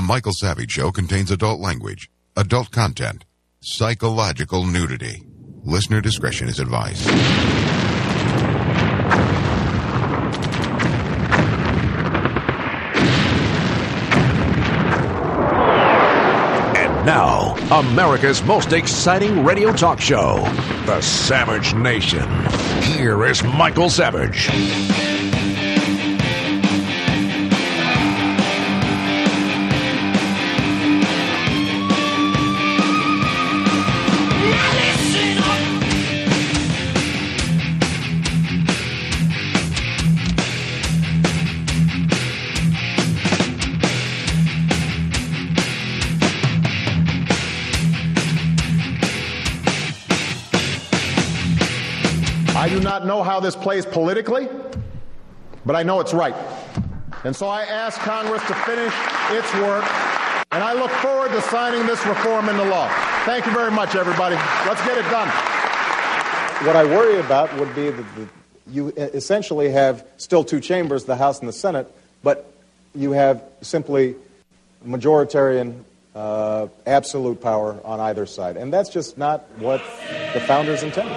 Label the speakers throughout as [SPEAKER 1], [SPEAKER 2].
[SPEAKER 1] Michael Savage Show contains adult language, adult content, psychological nudity. Listener discretion is advised.
[SPEAKER 2] And now, America's most exciting radio talk show, The Savage Nation. Here is Michael Savage.
[SPEAKER 3] I do not know how this plays politically, but I know it's right. And so I ask Congress to finish its work, and I look forward to signing this reform into law. Thank you very much, everybody. Let's get it done.
[SPEAKER 4] What I worry about would be that you essentially have still two chambers, the House and the Senate, but you have simply majoritarian absolute power on either side. And that's just not what the founders intended.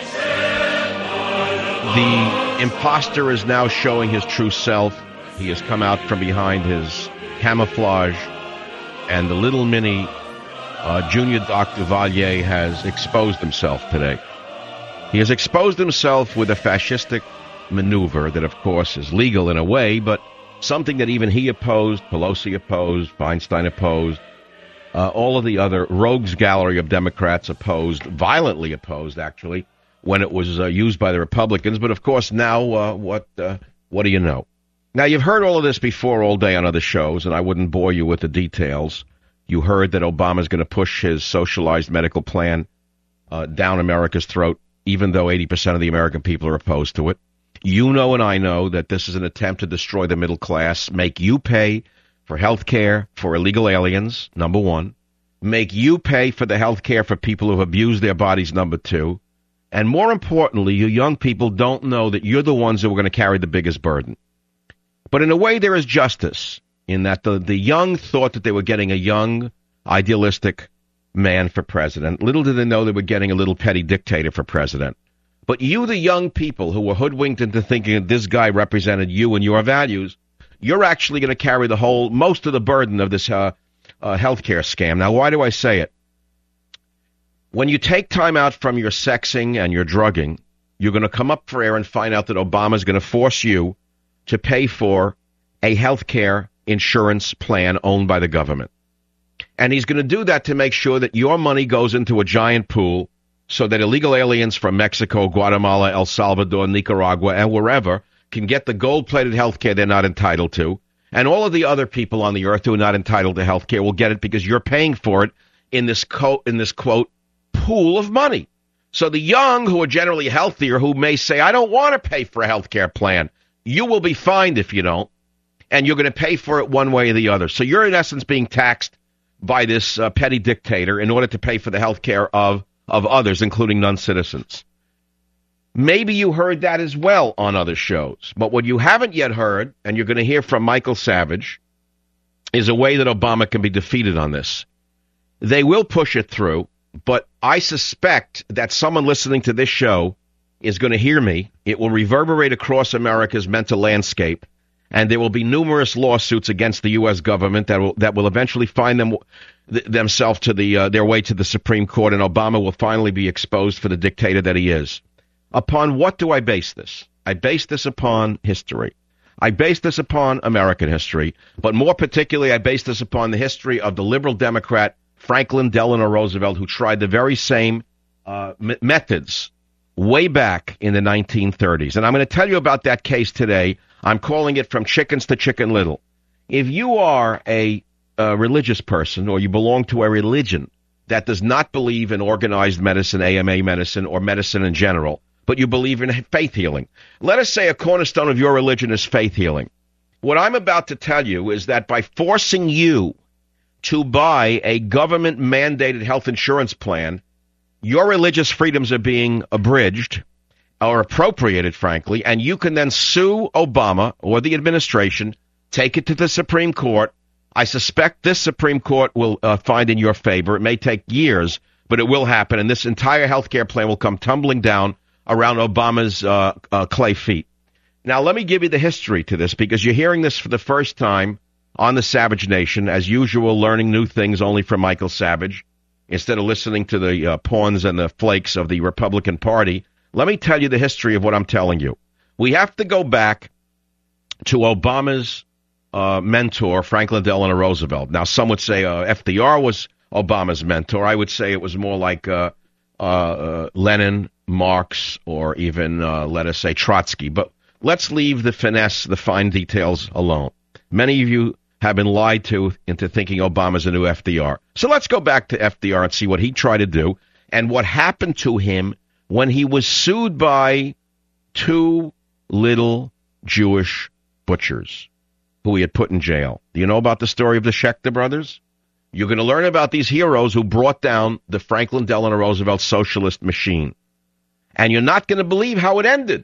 [SPEAKER 5] The imposter is now showing his true self. He has come out from behind his camouflage, and the little mini Junior Dr. Valier has exposed himself today. He has exposed himself with a fascistic maneuver that, of course, is legal in a way, but something that even he opposed, Pelosi opposed, Feinstein opposed, all of the other rogues gallery of Democrats opposed, violently opposed, actually, when it was used by the Republicans. But, of course, now what do you know? Now, you've heard all of this before all day on other shows, and I wouldn't bore you with the details. You heard that Obama's going to push his socialized medical plan down America's throat, even though 80% of the American people are opposed to it. You know and I know that this is an attempt to destroy the middle class, make you pay for health care for illegal aliens, number one, make you pay for the health care for people who have abused their bodies, number two, and more importantly, you young people don't know that you're the ones who are going to carry the biggest burden. But in a way, there is justice in that the young thought that they were getting a young, idealistic man for president. Little did they know they were getting a little petty dictator for president. But you, the young people who were hoodwinked into thinking that this guy represented you and your values, you're actually going to carry most of the burden of this healthcare scam. Now, why do I say it? When you take time out from your sexing and your drugging, you're going to come up for air and find out that Obama's going to force you to pay for a health care insurance plan owned by the government. And he's going to do that to make sure that your money goes into a giant pool so that illegal aliens from Mexico, Guatemala, El Salvador, Nicaragua, and wherever can get the gold-plated health care they're not entitled to. And all of the other people on the earth who are not entitled to health care will get it because you're paying for it in this quote, pool of money. So the young who are generally healthier, who may say, I don't want to pay for a health care plan, you will be fined if you don't, and you're going to pay for it one way or the other. So you're in essence being taxed by this petty dictator in order to pay for the health care of others, including non-citizens. Maybe you heard that as well on other shows. But what you haven't yet heard, and you're going to hear from Michael Savage, is a way that Obama can be defeated on this. They will push it through, but I suspect that someone listening to this show is going to hear me. It will reverberate across America's mental landscape, and there will be numerous lawsuits against the U.S. government that will eventually find themselves to their way to the Supreme Court, and Obama will finally be exposed for the dictator that he is. Upon what do I base this? I base this upon history. I base this upon American history, but more particularly, I base this upon the history of the liberal Democrat Franklin Delano Roosevelt, who tried the very same methods way back in the 1930s. And I'm going to tell you about that case today. I'm calling it From Chickens to Chicken Little. If you are a religious person, or you belong to a religion that does not believe in organized medicine, AMA medicine, or medicine in general, but you believe in faith healing, let us say a cornerstone of your religion is faith healing. What I'm about to tell you is that by forcing you to buy a government-mandated health insurance plan, your religious freedoms are being abridged or appropriated, frankly, and you can then sue Obama or the administration, take it to the Supreme Court, I suspect this Supreme Court will find in your favor. It may take years, but it will happen, and this entire health care plan will come tumbling down around Obama's clay feet. Now, let me give you the history to this, because you're hearing this for the first time on the Savage Nation, as usual, learning new things only from Michael Savage, instead of listening to the pawns and the flakes of the Republican Party. Let me tell you the history of what I'm telling you. We have to go back to Obama's mentor, Franklin Delano Roosevelt. Now, some would say FDR was Obama's mentor. I would say it was more like Lenin, Marx, or even, let us say, Trotsky. But let's leave the finesse, the fine details alone. Many of you have been lied to into thinking Obama's a new FDR. So let's go back to FDR and see what he tried to do and what happened to him when he was sued by two little Jewish butchers who he had put in jail. Do you know about the story of the Schechter brothers? You're going to learn about these heroes who brought down the Franklin Delano Roosevelt socialist machine. And you're not going to believe how it ended.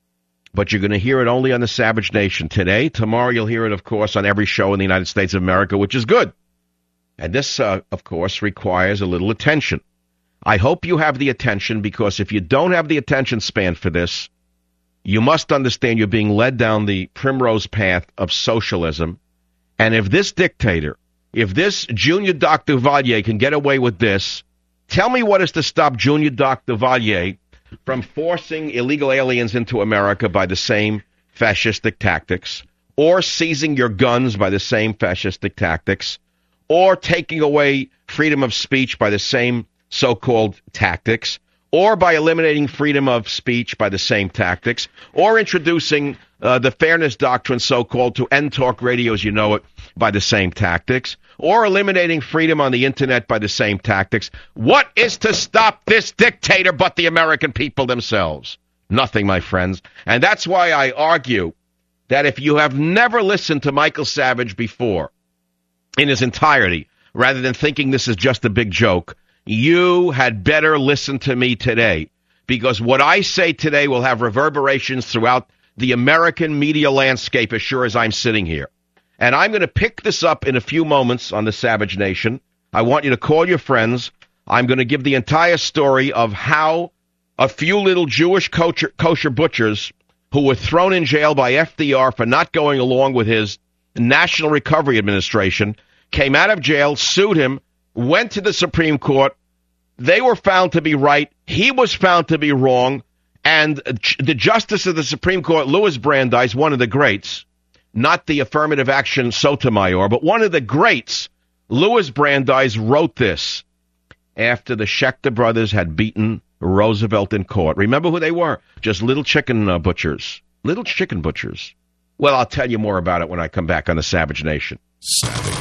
[SPEAKER 5] But you're going to hear it only on the Savage Nation today. Tomorrow you'll hear it, of course, on every show in the United States of America, which is good. And this, of course, requires a little attention. I hope you have the attention, because if you don't have the attention span for this, you must understand you're being led down the primrose path of socialism. And if this dictator, if this Junior Doc Duvalier can get away with this, tell me what is to stop Junior Doc Duvalier from forcing illegal aliens into America by the same fascistic tactics, or seizing your guns by the same fascistic tactics, or taking away freedom of speech by the same so-called tactics, or by eliminating freedom of speech by the same tactics, or introducing the fairness doctrine, so-called, to end talk radio as you know it by the same tactics, or eliminating freedom on the internet by the same tactics. What is to stop this dictator but the American people themselves? Nothing, my friends. And that's why I argue that if you have never listened to Michael Savage before in his entirety, rather than thinking this is just a big joke, you had better listen to me today, because what I say today will have reverberations throughout the American media landscape as sure as I'm sitting here. And I'm going to pick this up in a few moments on the Savage Nation. I want you to call your friends. I'm going to give the entire story of how a few little Jewish kosher butchers who were thrown in jail by FDR for not going along with his National Recovery Administration came out of jail, sued him, went to the Supreme Court. They were found to be right. He was found to be wrong. And the Justice of the Supreme Court, Louis Brandeis, one of the greats, not the affirmative action Sotomayor, but one of the greats, Louis Brandeis, wrote this after the Schechter brothers had beaten Roosevelt in court. Remember who they were? Just little chicken butchers. Little chicken butchers. Well, I'll tell you more about it when I come back on the Savage Nation.
[SPEAKER 1] Savage.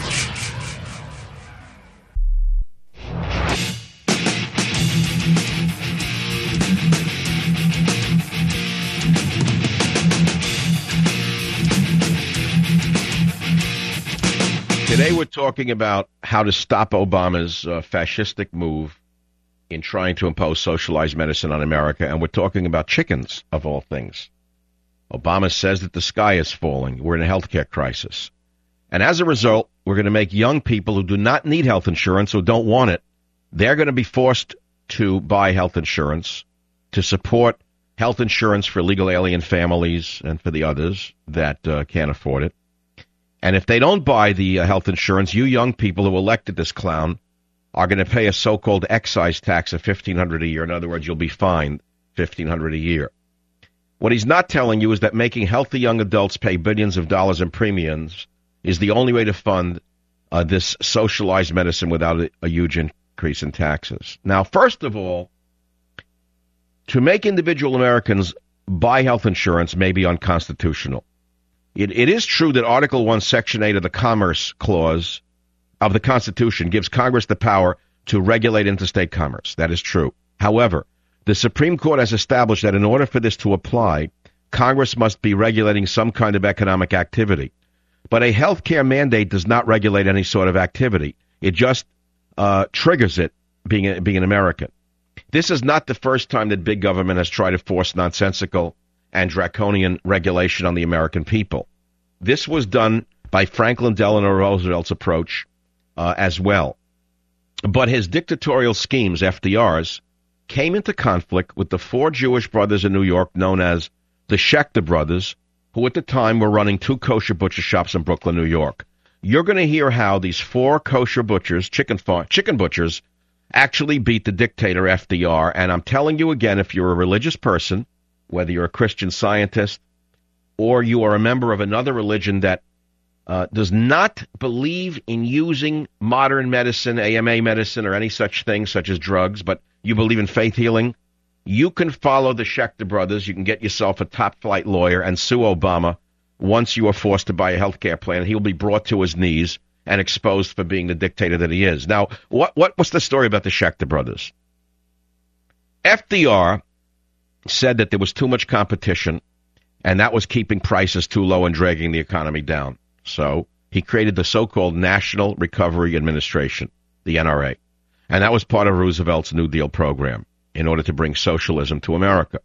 [SPEAKER 5] Today we're talking about how to stop Obama's fascistic move in trying to impose socialized medicine on America, and we're talking about chickens, of all things. Obama says that the sky is falling. We're in a healthcare crisis. And as a result, we're going to make young people who do not need health insurance, who don't want it, they're going to be forced to buy health insurance to support health insurance for illegal alien families and for the others that can't afford it. And if they don't buy the health insurance, you young people who elected this clown are going to pay a so-called excise tax of $1,500 a year. In other words, you'll be fined $1,500 a year. What he's not telling you is that making healthy young adults pay billions of dollars in premiums is the only way to fund this socialized medicine without a huge increase in taxes. Now, first of all, to make individual Americans buy health insurance may be unconstitutional. It is true that Article 1, Section 8 of the Commerce Clause of the Constitution gives Congress the power to regulate interstate commerce. That is true. However, the Supreme Court has established that in order for this to apply, Congress must be regulating some kind of economic activity. But a health care mandate does not regulate any sort of activity. It just triggers it, being an American. This is not the first time that big government has tried to force nonsensical and draconian regulation on the American people. This was done by Franklin Delano Roosevelt's approach as well. But his dictatorial schemes, FDR's, came into conflict with the four Jewish brothers in New York known as the Schechter brothers, who at the time were running 2 kosher butcher shops in Brooklyn, New York. You're going to hear how these 4 kosher butchers, chicken butchers, actually beat the dictator FDR. And I'm telling you again, if you're a religious person, whether you're a Christian Scientist or you are a member of another religion that does not believe in using modern medicine, AMA medicine, or any such thing, such as drugs, but you believe in faith healing, you can follow the Schechter brothers. You can get yourself a top-flight lawyer and sue Obama once you are forced to buy a health care plan. He'll be brought to his knees and exposed for being the dictator that he is. Now, what's the story about the Schechter brothers? FDR said that there was too much competition, and that was keeping prices too low and dragging the economy down. So he created the so-called National Recovery Administration, the NRA, and that was part of Roosevelt's New Deal program in order to bring socialism to America.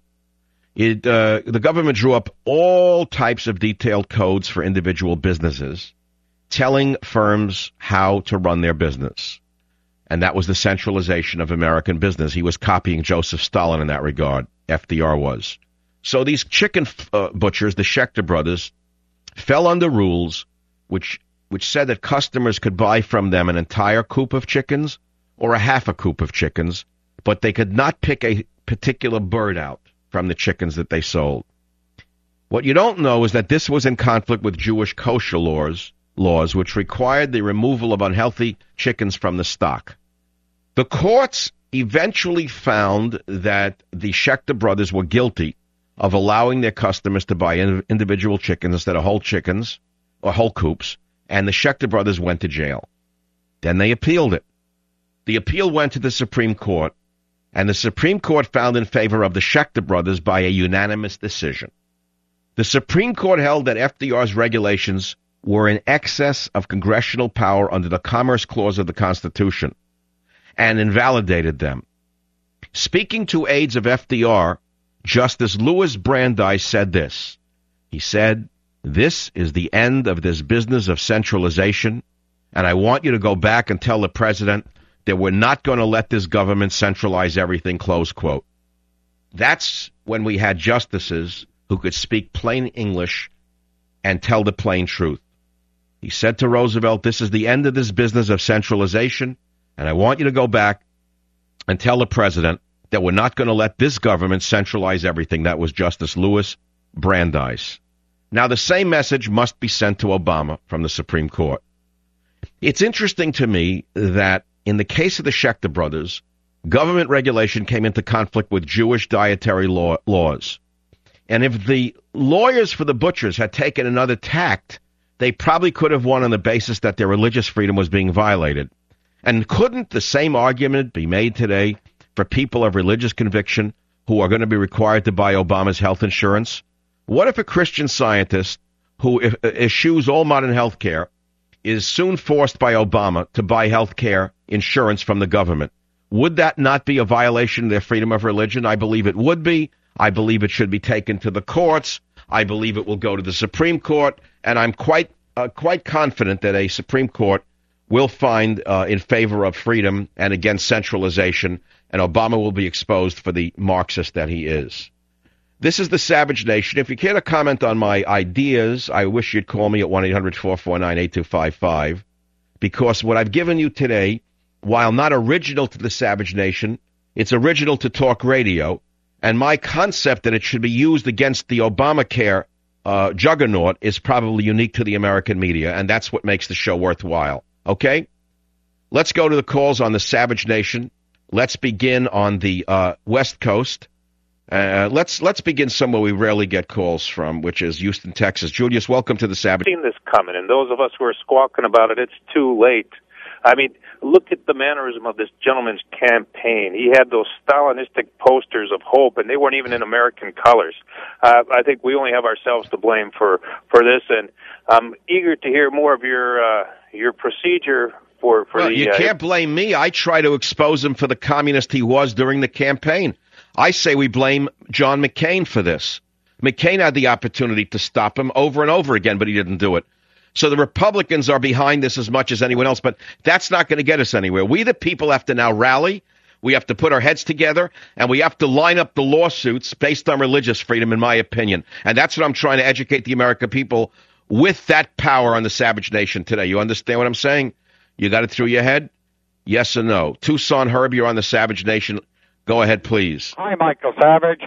[SPEAKER 5] The government drew up all types of detailed codes for individual businesses, telling firms how to run their business. And that was the centralization of American business. He was copying Joseph Stalin in that regard. FDR was. So these chicken butchers, the Schechter brothers, fell under rules which said that customers could buy from them an entire coop of chickens or a half a coop of chickens, but they could not pick a particular bird out from the chickens that they sold. What you don't know is that this was in conflict with Jewish kosher laws which required the removal of unhealthy chickens from the stock. The courts eventually found that the Schechter brothers were guilty of allowing their customers to buy individual chickens instead of whole chickens or whole coops, and the Schechter brothers went to jail. Then they appealed it. The appeal went to the Supreme Court, and the Supreme Court found in favor of the Schechter brothers by a unanimous decision. The Supreme Court held that FDR's regulations were in excess of congressional power under the Commerce Clause of the Constitution and invalidated them. Speaking to aides of FDR, Justice Louis Brandeis said this. He said, "This is the end of this business of centralization, and I want you to go back and tell the president that we're not going to let this government centralize everything," close quote. That's when we had justices who could speak plain English and tell the plain truth. He said to Roosevelt, "This is the end of this business of centralization, and I want you to go back and tell the president that we're not going to let this government centralize everything." That was Justice Louis Brandeis. Now, the same message must be sent to Obama from the Supreme Court. It's interesting to me that in the case of the Schechter brothers, government regulation came into conflict with Jewish dietary laws. And if the lawyers for the butchers had taken another tact, they probably could have won on the basis that their religious freedom was being violated. And couldn't the same argument be made today for people of religious conviction who are going to be required to buy Obama's health insurance? What if a Christian Scientist who eschews all modern health care is soon forced by Obama to buy health care insurance from the government? Would that not be a violation of their freedom of religion? I believe it would be. I believe it should be taken to the courts. I believe it will go to the Supreme Court. And I'm quite confident that a Supreme Court will find in favor of freedom and against centralization, and Obama will be exposed for the Marxist that he is. This is the Savage Nation. If you care to comment on my ideas, I wish you'd call me at 1-800-449-8255, because what I've given you today, while not original to the Savage Nation, it's original to talk radio, and my concept that it should be used against the Obamacare juggernaut is probably unique to the American media, and that's what makes the show worthwhile. Okay? Let's go to the calls on the Savage Nation. Let's begin on the West Coast. Let's begin somewhere we rarely get calls from, which is Houston, Texas. Julius, welcome to the Savage.
[SPEAKER 6] I've seen this coming, and those of us who are squawking about it, it's too late. I mean, look at the mannerism of this gentleman's campaign. He had those Stalinistic posters of hope, and they weren't even in American colors. I think we only have ourselves to blame for this, and I'm eager to hear more of your procedure for the...
[SPEAKER 5] You can't blame me. I try to expose him for the communist he was during the campaign. I say we blame John McCain for this. McCain had the opportunity to stop him over and over again, but he didn't do it. So the Republicans are behind this as much as anyone else, but that's not going to get us anywhere. We, the people, have to now rally. We have to put our heads together, and we have to line up the lawsuits based on religious freedom, in my opinion. And that's what I'm trying to educate the American people with that power on the Savage Nation today. You understand what I'm saying? You got it through your head? Yes or no? Tucson Herb, you're on the Savage Nation. Go ahead, please.
[SPEAKER 7] Hi, Michael Savage.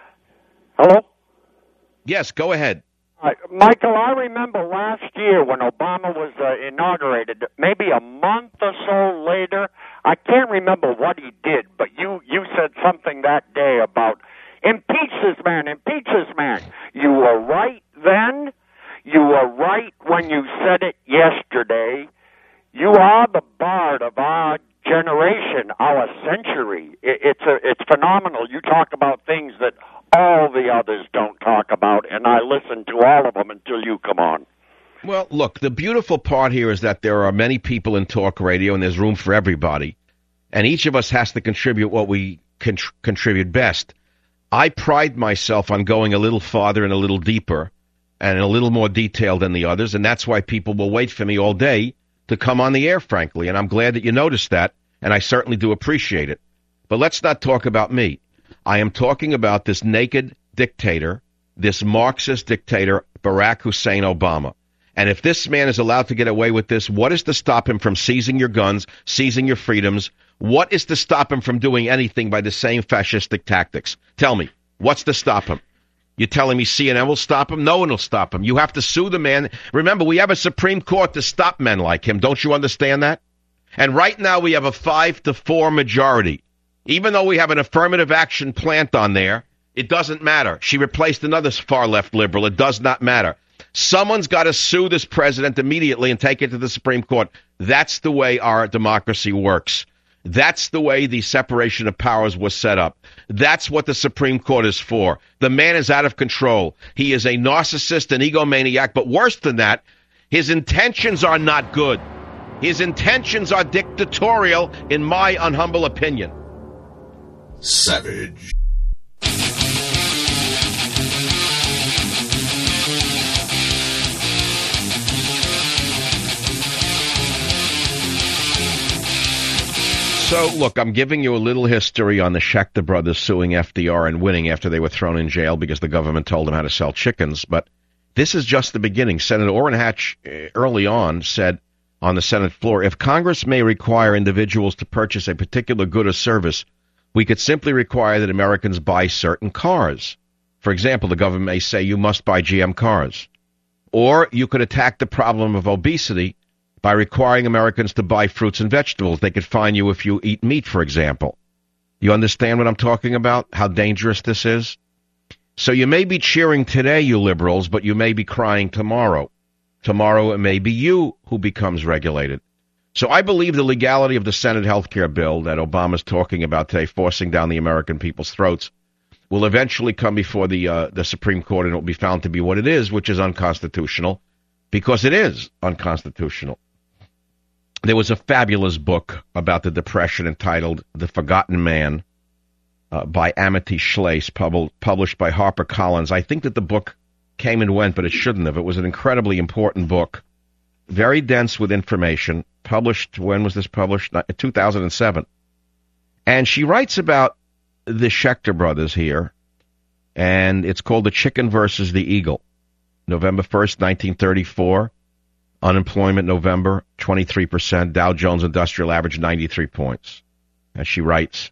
[SPEAKER 7] Hello?
[SPEAKER 5] Yes, go ahead.
[SPEAKER 7] Michael, I remember last year when Obama was inaugurated, maybe a month or so later, I can't remember what he did, but you said something that day about impeach this man, impeach this man. You were right then. You were right when you said it yesterday. You are the bard of our generation, our century. It's phenomenal. You talk about things that all the others don't talk about, and I listen to all of them until you come on.
[SPEAKER 5] Well, look, the beautiful part here is that there are many people in talk radio, and there's room for everybody. And each of us has to contribute what we contribute best. I pride myself on going a little farther and a little deeper and a little more detailed than the others, and that's why people will wait for me all day to come on the air, frankly. And I'm glad that you noticed that, and I certainly do appreciate it. But let's not talk about me. I am talking about this naked dictator, this Marxist dictator, Barack Hussein Obama. And if this man is allowed to get away with this, what is to stop him from seizing your guns, seizing your freedoms? What is to stop him from doing anything by the same fascistic tactics? Tell me, what's to stop him? You're telling me CNN will stop him? No one will stop him. You have to sue the man. Remember, we have a Supreme Court to stop men like him. Don't you understand that? And right now we have a 5-4 majority. Even though we have an affirmative action plant on there, it doesn't matter. She replaced another far-left liberal. It does not matter. Someone's got to sue this president immediately and take it to the Supreme Court. That's the way our democracy works. That's the way the separation of powers was set up. That's what the Supreme Court is for. The man is out of control. He is a narcissist, an egomaniac, but worse than that, his intentions are not good. His intentions are dictatorial, in my unhumble opinion.
[SPEAKER 1] Savage.
[SPEAKER 5] So, look, I'm giving you a little history on the Schechter brothers suing FDR and winning after they were thrown in jail because the government told them how to sell chickens. But this is just the beginning. Senator Orrin Hatch early on said on the Senate floor, if Congress may require individuals to purchase a particular good or service, we could simply require that Americans buy certain cars. For example, the government may say you must buy GM cars. Or you could attack the problem of obesity by requiring Americans to buy fruits and vegetables. They could fine you if you eat meat, for example. You understand what I'm talking about? How dangerous this is? So you may be cheering today, you liberals, but you may be crying tomorrow. Tomorrow it may be you who becomes regulated. So I believe the legality of the Senate health care bill that Obama's talking about today, forcing down the American people's throats, will eventually come before the Supreme Court, and it will be found to be what it is, which is unconstitutional, because it is unconstitutional. There was a fabulous book about the Depression entitled The Forgotten Man by Amity Shlaes, published by HarperCollins. I think that the book came and went, but it shouldn't have. It was an incredibly important book, very dense with information, published, when was this published? 2007. And she writes about the Schechter brothers here, and it's called The Chicken versus the Eagle. November 1st, 1934. Unemployment November, 23%. Dow Jones Industrial Average, 93 points. As she writes,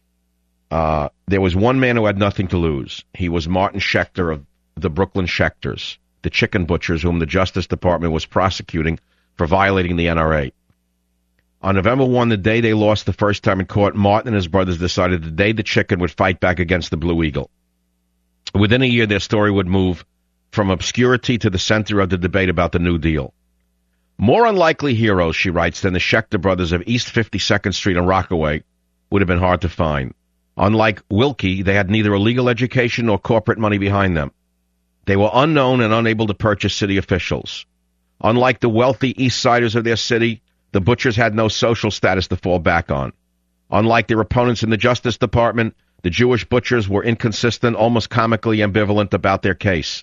[SPEAKER 5] there was one man who had nothing to lose. He was Martin Schechter of the Brooklyn Schechters, the chicken butchers whom the Justice Department was prosecuting for violating the NRA. On November 1, the day they lost the first time in court, Martin and his brothers decided the day the chicken would fight back against the Blue Eagle. Within a year, their story would move from obscurity to the center of the debate about the New Deal. More unlikely heroes, she writes, than the Schechter brothers of East 52nd Street and Rockaway would have been hard to find. Unlike Wilkie, they had neither a legal education nor corporate money behind them. They were unknown and unable to purchase city officials. Unlike the wealthy East Siders of their city, the butchers had no social status to fall back on. Unlike their opponents in the Justice Department, the Jewish butchers were inconsistent, almost comically ambivalent about their case.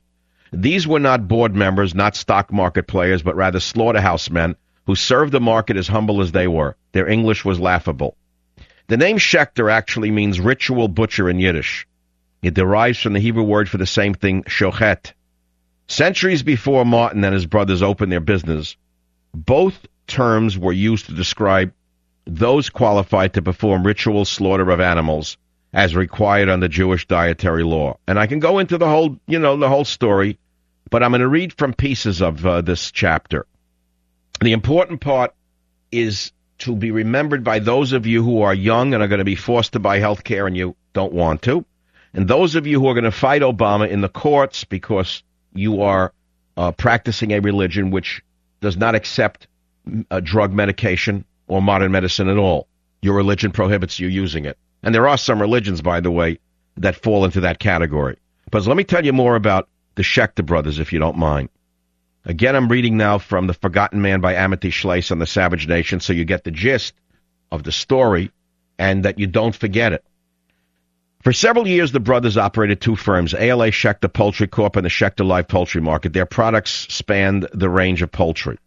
[SPEAKER 5] These were not board members, not stock market players, but rather slaughterhouse men who served the market as humble as they were. Their English was laughable. The name Schechter actually means ritual butcher in Yiddish. It derives from the Hebrew word for the same thing, shochet. Centuries before Martin and his brothers opened their business, both terms were used to describe those qualified to perform ritual slaughter of animals as required under Jewish dietary law. And I can go into the whole story, but I'm going to read from pieces of this chapter. The important part is to be remembered by those of you who are young and are going to be forced to buy health care and you don't want to, and those of you who are going to fight Obama in the courts because you are practicing a religion which does not accept drug medication or modern medicine at all. Your religion prohibits you using it. And there are some religions, by the way, that fall into that category. But let me tell you more about the Schechter brothers, if you don't mind. Again, I'm reading now from The Forgotten Man by Amity Shlaes on the Savage Nation, so you get the gist of the story and that you don't forget it. For several years, the brothers operated two firms, ALA Schechter Poultry Corp. And the Schechter Live Poultry Market. Their products spanned the range of poultry,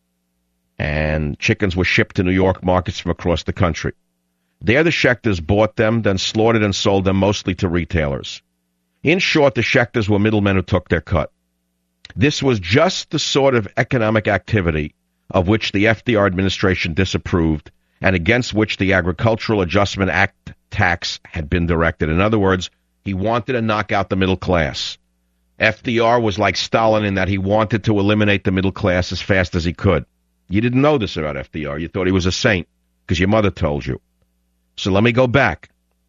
[SPEAKER 5] and chickens were shipped to New York markets from across the country. There, the Schechters bought them, then slaughtered and sold them mostly to retailers. In short, the Schechters were middlemen who took their cut. This was just the sort of economic activity of which the FDR administration disapproved and against which the Agricultural Adjustment Act tax had been directed. In other words, he wanted to knock out the middle class. FDR was like Stalin in that he wanted to eliminate the middle class as fast as he could. You didn't know this about FDR. You thought he was a saint because your mother told you. So let me go back.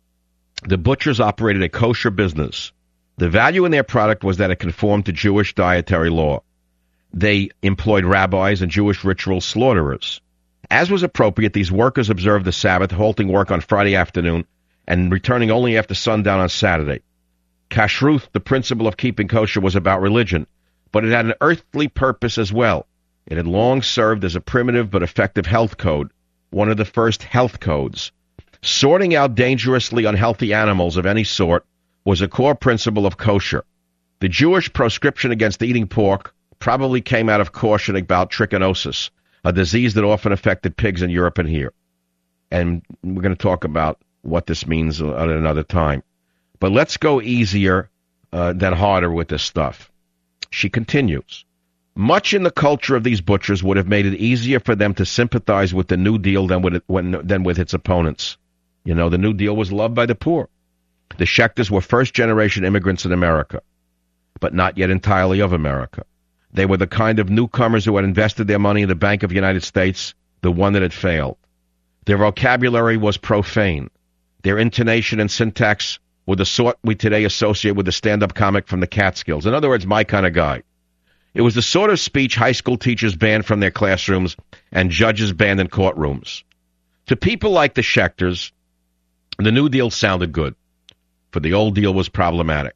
[SPEAKER 5] The butchers operated a kosher business. The value in their product was that it conformed to Jewish dietary law. They employed rabbis and Jewish ritual slaughterers. As was appropriate, these workers observed the Sabbath, halting work on Friday afternoon and returning only after sundown on Saturday. Kashrut, the principle of keeping kosher, was about religion, but it had an earthly purpose as well. It had long served as a primitive but effective health code, one of the first health codes. Sorting out dangerously unhealthy animals of any sort was a core principle of kosher. The Jewish proscription against eating pork probably came out of caution about trichinosis, a disease that often affected pigs in Europe and here. And we're going to talk about what this means at another time. But let's go easier than harder with this stuff. She continues. Much in the culture of these butchers would have made it easier for them to sympathize with the New Deal than with its opponents. You know, the New Deal was loved by the poor. The Schechters were first-generation immigrants in America, but not yet entirely of America. They were the kind of newcomers who had invested their money in the Bank of the United States, the one that had failed. Their vocabulary was profane. Their intonation and syntax were the sort we today associate with the stand-up comic from the Catskills. In other words, my kind of guy. It was the sort of speech high school teachers banned from their classrooms and judges banned in courtrooms. To people like the Schechters, the New Deal sounded good, for the old deal was problematic.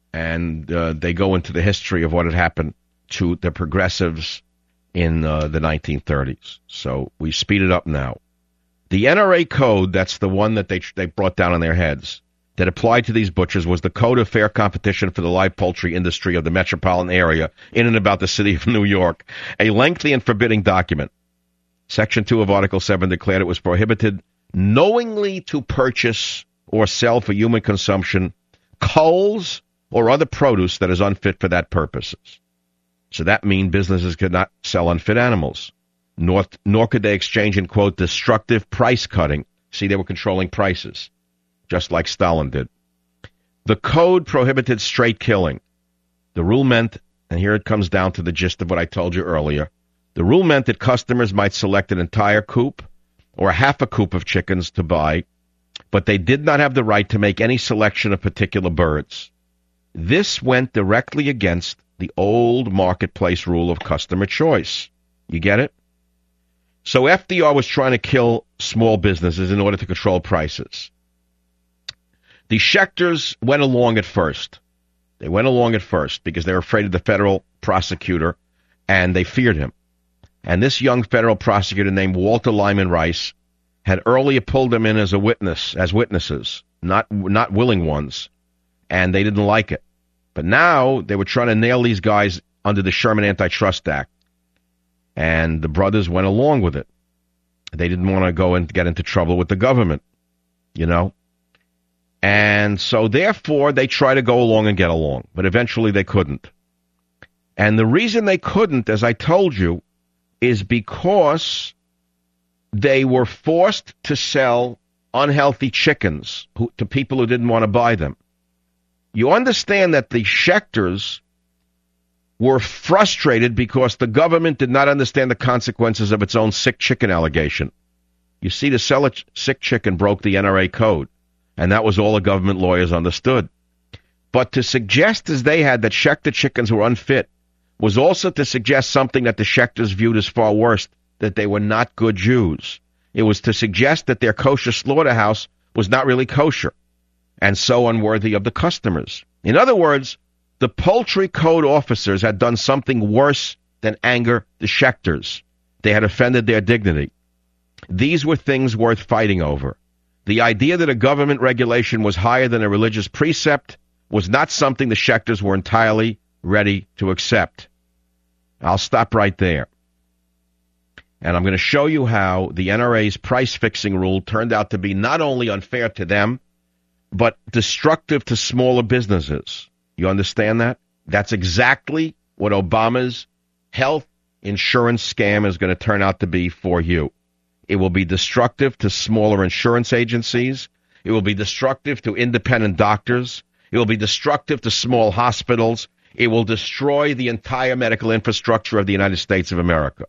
[SPEAKER 5] And they go into the history of what had happened to the progressives in the 1930s. So we speed it up now. The NRA code, that's the one that they brought down on their heads, that applied to these butchers was the Code of Fair Competition for the Live Poultry Industry of the metropolitan area in and about the city of New York, a lengthy and forbidding document. Section 2 of Article 7 declared it was prohibited knowingly to purchase or sell for human consumption culls or other produce that is unfit for that purposes. So that means businesses could not sell unfit animals, nor could they exchange in, quote, destructive price cutting. See, they were controlling prices, just like Stalin did. The code prohibited straight killing. The rule meant, and here it comes down to the gist of what I told you earlier, the rule meant that customers might select an entire coop or half a coop of chickens to buy, but they did not have the right to make any selection of particular birds. This went directly against the old marketplace rule of customer choice. You get it? So FDR was trying to kill small businesses in order to control prices. The Schechters went along at first. They went along at first because they were afraid of the federal prosecutor, and they feared him. And this young federal prosecutor named Walter Lyman Rice had earlier pulled them in as witnesses, not willing ones, and they didn't like it. But now they were trying to nail these guys under the Sherman Antitrust Act. And the brothers went along with it. They didn't want to go and get into trouble with the government, you know. And so, therefore, they tried to go along and get along. But eventually they couldn't. And the reason they couldn't, as I told you, is because they were forced to sell unhealthy chickens to people who didn't want to buy them. You understand that the Schechters were frustrated because the government did not understand the consequences of its own sick chicken allegation. You see, to sell a sick chicken broke the NRA code, and that was all the government lawyers understood. But to suggest, as they had, that Schechter chickens were unfit was also to suggest something that the Schechters viewed as far worse, that they were not good Jews. It was to suggest that their kosher slaughterhouse was not really kosher, and so unworthy of the customers. In other words, the poultry code officers had done something worse than anger the Schechters. They had offended their dignity. These were things worth fighting over. The idea that a government regulation was higher than a religious precept was not something the Schechters were entirely ready to accept. I'll stop right there. And I'm going to show you how the NRA's price-fixing rule turned out to be not only unfair to them, but destructive to smaller businesses. You understand that? That's exactly what Obama's health insurance scam is going to turn out to be for you. It will be destructive to smaller insurance agencies. It will be destructive to independent doctors. It will be destructive to small hospitals. It will destroy the entire medical infrastructure of the United States of America.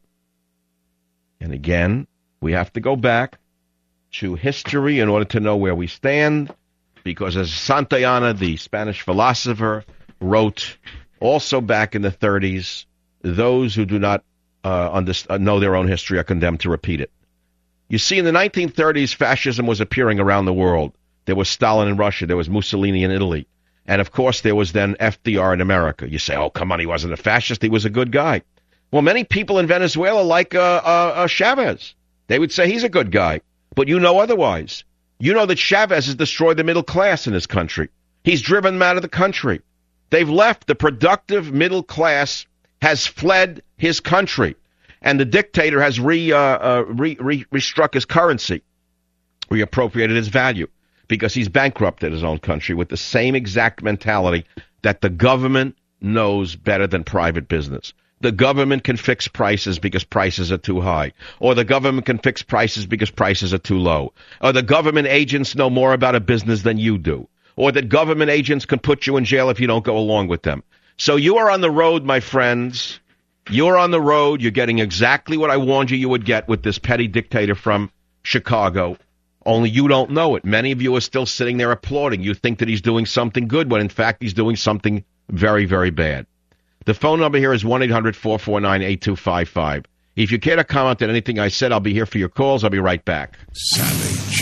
[SPEAKER 5] And again, we have to go back to history in order to know where we stand, because as Santayana, the Spanish philosopher, wrote also back in the 30s, those who do not know their own history are condemned to repeat it. You see, in the 1930s, fascism was appearing around the world. There was Stalin in Russia. There was Mussolini in Italy. And, of course, there was then FDR in America. You say, oh, come on, he wasn't a fascist. He was a good guy. Well, many people in Venezuela like Chavez. They would say he's a good guy. But you know otherwise. You know that Chavez has destroyed the middle class in this country. He's driven them out of the country. They've left. The productive middle class has fled his country. And the dictator has restruck his currency, reappropriated his value, because he's bankrupted his own country with the same exact mentality that the government knows better than private business. The government can fix prices because prices are too high. Or the government can fix prices because prices are too low. Or the government agents know more about a business than you do. Or that government agents can put you in jail if you don't go along with them. So you are on the road, my friends. You're on the road. You're getting exactly what I warned you would get with this petty dictator from Chicago. Only you don't know it. Many of you are still sitting there applauding. You think that he's doing something good when, in fact, he's doing something very, very bad. The phone number here is 1-800-449-8255. If you care to comment on anything I said, I'll be here for your calls. I'll be right back.
[SPEAKER 1] Savage.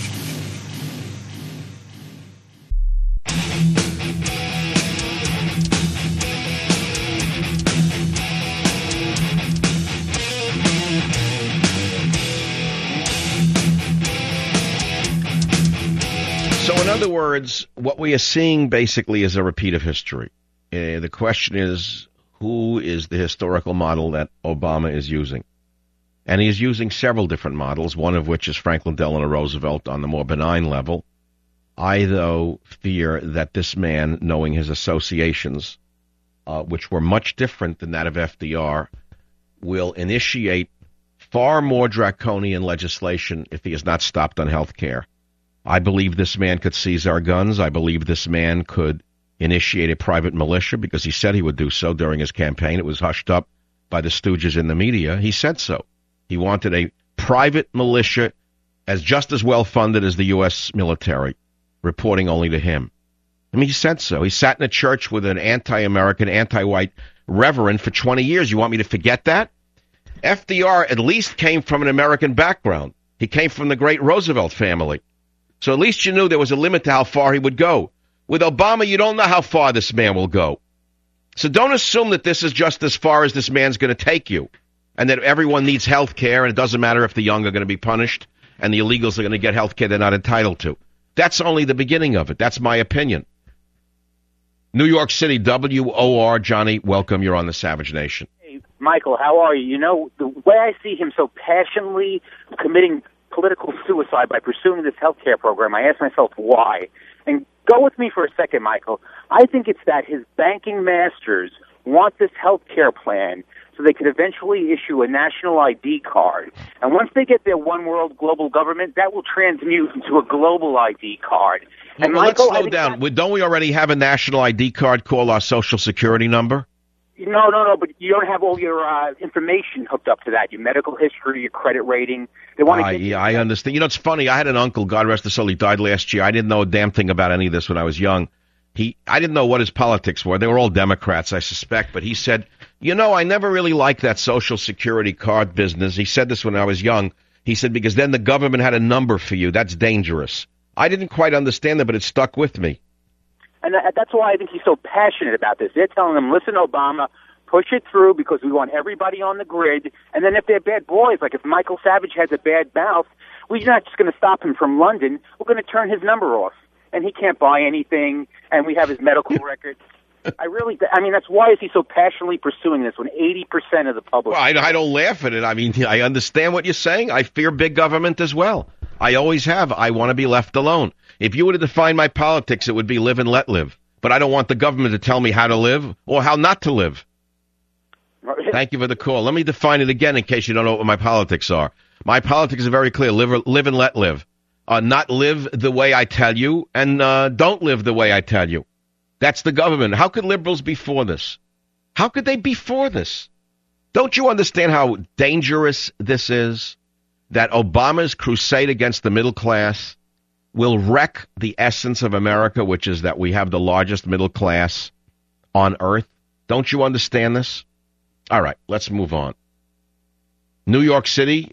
[SPEAKER 5] So in other words, what we are seeing basically is a repeat of history. The question is, who is the historical model that Obama is using? And he is using several different models, one of which is Franklin Delano Roosevelt on the more benign level. I, though, fear that this man, knowing his associations, which were much different than that of FDR, will initiate far more draconian legislation if he is not stopped on health care. I believe this man could seize our guns. I believe this man could initiate a private militia because he said he would do so during his campaign. It was hushed up by the stooges in the media. He said so. He wanted a private militia as just as well funded as the U.S. military, reporting only to him. I mean, he said so. He sat in a church with an anti-American, anti-white reverend for 20 years. You want me to forget that? FDR at least came from an American background. He came from the great Roosevelt family. So at least you knew there was a limit to how far he would go. With Obama, you don't know how far this man will go. So don't assume that this is just as far as this man's going to take you, and that everyone needs health care, and it doesn't matter if the young are going to be punished and the illegals are going to get health care they're not entitled to. That's only the beginning of it. That's my opinion. New York City, WOR. Johnny, welcome. You're on the Savage Nation.
[SPEAKER 8] Hey, Michael, how are you? You know, the way I see him so passionately committing political suicide by pursuing this health care program, I ask myself why. And go with me for a second, Michael. I think it's that his banking masters want this health care plan so they could eventually issue a national ID card. And once they get their one world global government, that will transmute into a global ID card. And
[SPEAKER 5] well,
[SPEAKER 8] Michael,
[SPEAKER 5] let's slow down. Don't we already have a national ID card called our Social Security number?
[SPEAKER 8] No, but you don't have all your information hooked up to that, your medical history, your credit rating. They want to get
[SPEAKER 5] yeah, I understand. You know, it's funny. I had an uncle, God rest his soul, he died last year. I didn't know a damn thing about any of this when I was young. I didn't know what his politics were. They were all Democrats, I suspect. But he said, you know, I never really liked that Social Security card business. He said this when I was young. He said, because then the government had a number for you. That's dangerous. I didn't quite understand that, but it stuck with me.
[SPEAKER 8] And that's why I think he's so passionate about this. They're telling him, listen, Obama, push it through because we want everybody on the grid. And then if they're bad boys, like if Michael Savage has a bad mouth, we're not just going to stop him from London. We're going to turn his number off. And he can't buy anything, and we have his medical records. I mean, that's why is he so passionately pursuing this when 80% of the public...
[SPEAKER 5] Well, I don't laugh at it. I mean, I understand what you're saying. I fear big government as well. I always have. I want to be left alone. If you were to define my politics, it would be live and let live. But I don't want the government to tell me how to live or how not to live. Thank you for the call. Let me define it again in case you don't know what my politics are. My politics are very clear. Live and let live. Not live the way I tell you, and don't live the way I tell you. That's the government. How could liberals be for this? How could they be for this? Don't you understand how dangerous this is? That Obama's crusade against the middle class will wreck the essence of America, which is that we have the largest middle class on earth. Don't you understand this? All right, let's move on. New York City,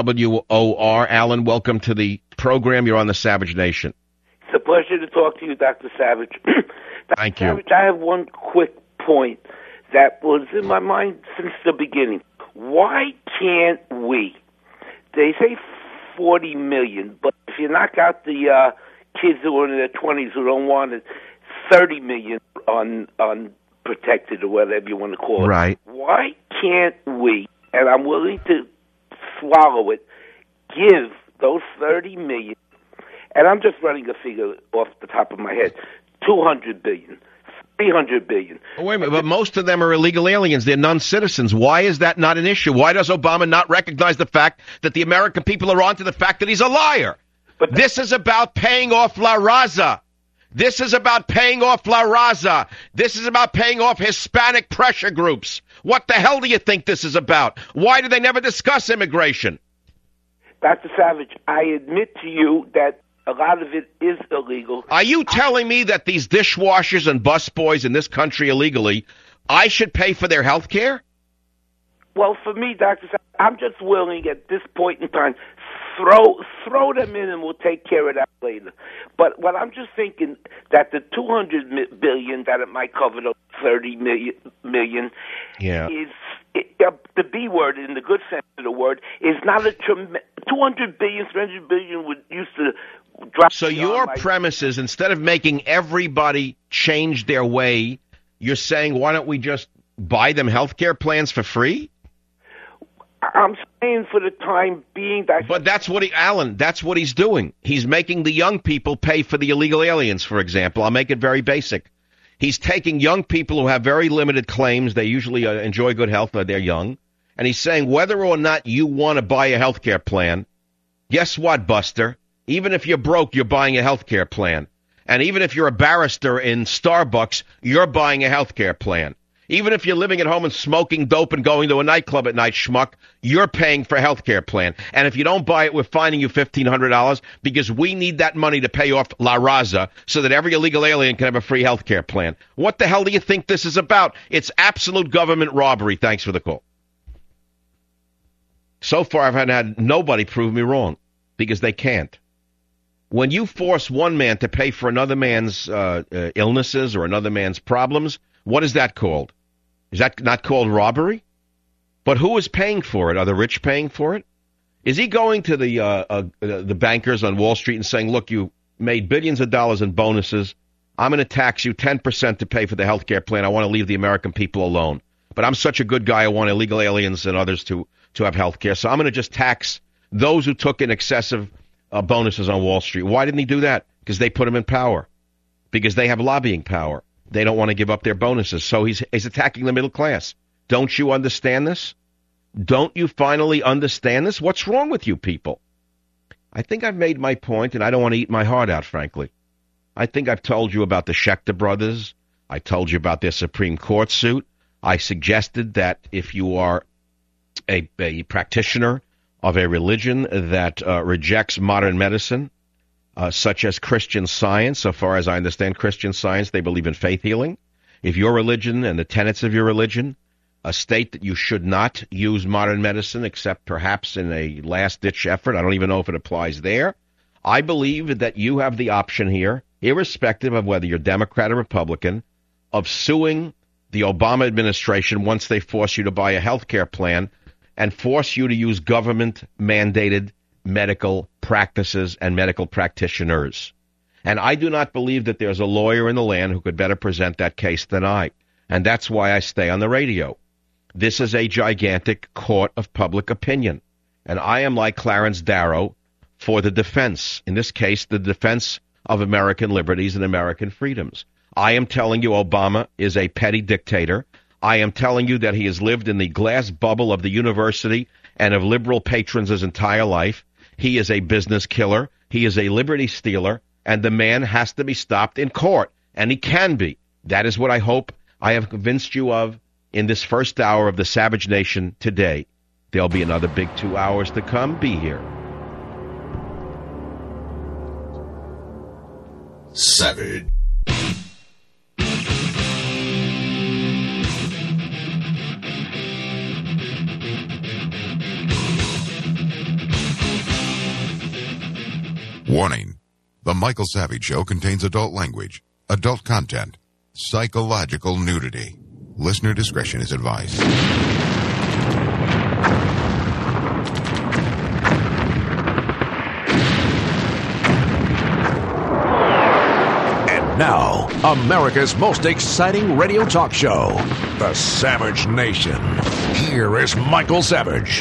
[SPEAKER 5] WOR. Alan, welcome to the program. You're on the Savage Nation.
[SPEAKER 9] It's a pleasure to talk to you, Dr. Savage.
[SPEAKER 5] Thank you.
[SPEAKER 9] Savage, I have one quick point that was in my mind since the beginning. Why can't we? They say 40 million, but if you knock out the kids who are in their 20s who don't want it, 30 million unprotected or whatever you want to call it.
[SPEAKER 5] Right.
[SPEAKER 9] Why can't we, and I'm willing to swallow it, give those 30 million, and I'm just running a figure off the top of my head, 200 billion, 300 billion.
[SPEAKER 5] Oh, wait a minute, but most of them are illegal aliens. They're non-citizens. Why is that not an issue? Why does Obama not recognize the fact that the American people are onto the fact that he's a liar? But this is about paying off La Raza. This is about paying off La Raza. This is about paying off Hispanic pressure groups. What the hell do you think this is about? Why do they never discuss immigration?
[SPEAKER 9] Dr. Savage, I admit to you that a lot of it is illegal.
[SPEAKER 5] Are you telling me that these dishwashers and busboys in this country illegally, I should pay for their health care?
[SPEAKER 9] Well, for me, Dr. Savage, I'm just willing at this point in time, throw them in and we'll take care of that later. But what I'm just thinking that the 200 billion that it might cover the 30 million is the B word in the good sense of the word is not a 200 billion, 300 billion would used to drop.
[SPEAKER 5] So your premise is instead of making everybody change their way, you're saying why don't we just buy them health care plans for free?
[SPEAKER 9] I'm saying for the time being that...
[SPEAKER 5] But that's what Alan, that's what he's doing. He's making the young people pay for the illegal aliens, for example. I'll make it very basic. He's taking young people who have very limited claims. They usually enjoy good health, but they're young. And he's saying whether or not you want to buy a health care plan, guess what, Buster? Even if you're broke, you're buying a health care plan. And even if you're a barrister in Starbucks, you're buying a health care plan. Even if you're living at home and smoking dope and going to a nightclub at night, schmuck, you're paying for a health care plan. And if you don't buy it, we're fining you $1,500 because we need that money to pay off La Raza so that every illegal alien can have a free health care plan. What the hell do you think this is about? It's absolute government robbery. Thanks for the call. So far, I've had nobody prove me wrong because they can't. When you force one man to pay for another man's illnesses or another man's problems, what is that called? Is that not called robbery? But who is paying for it? Are the rich paying for it? Is he going to the bankers on Wall Street and saying, look, you made billions of dollars in bonuses. I'm going to tax you 10% to pay for the health care plan. I want to leave the American people alone. But I'm such a good guy, I want illegal aliens and others to have health care. So I'm going to just tax those who took in excessive bonuses on Wall Street. Why didn't he do that? Because they put him in power. Because they have lobbying power. They don't want to give up their bonuses. So he's attacking the middle class. Don't you understand this? Don't you finally understand this? What's wrong with you people? I think I've made my point, and I don't want to eat my heart out, frankly. I think I've told you about the Schechter brothers. I told you about their Supreme Court suit. I suggested that if you are a practitioner of a religion that rejects modern medicine, such as Christian Science, so far as I understand Christian Science, they believe in faith healing. If your religion and the tenets of your religion state that you should not use modern medicine except perhaps in a last-ditch effort, I don't even know if it applies there, I believe that you have the option here, irrespective of whether you're Democrat or Republican, of suing the Obama administration once they force you to buy a health care plan and force you to use government-mandated medical practices and medical practitioners. And I do not believe that there's a lawyer in the land who could better present that case than I. And that's why I stay on the radio. This is a gigantic court of public opinion. And I am like Clarence Darrow for the defense. In this case, the defense of American liberties and American freedoms. I am telling you Obama is a petty dictator. I am telling you that he has lived in the glass bubble of the university and of liberal patrons his entire life. He is a business killer. He is a liberty stealer. And the man has to be stopped in court. And he can be. That is what I hope I have convinced you of in this first hour of the Savage Nation today. There'll be another big 2 hours to come. Be here.
[SPEAKER 2] Savage.
[SPEAKER 1] Warning. The Michael Savage Show contains adult language, adult content, psychological nudity. Listener discretion is advised.
[SPEAKER 2] And now, America's most exciting radio talk show, The Savage Nation. Here is Michael Savage.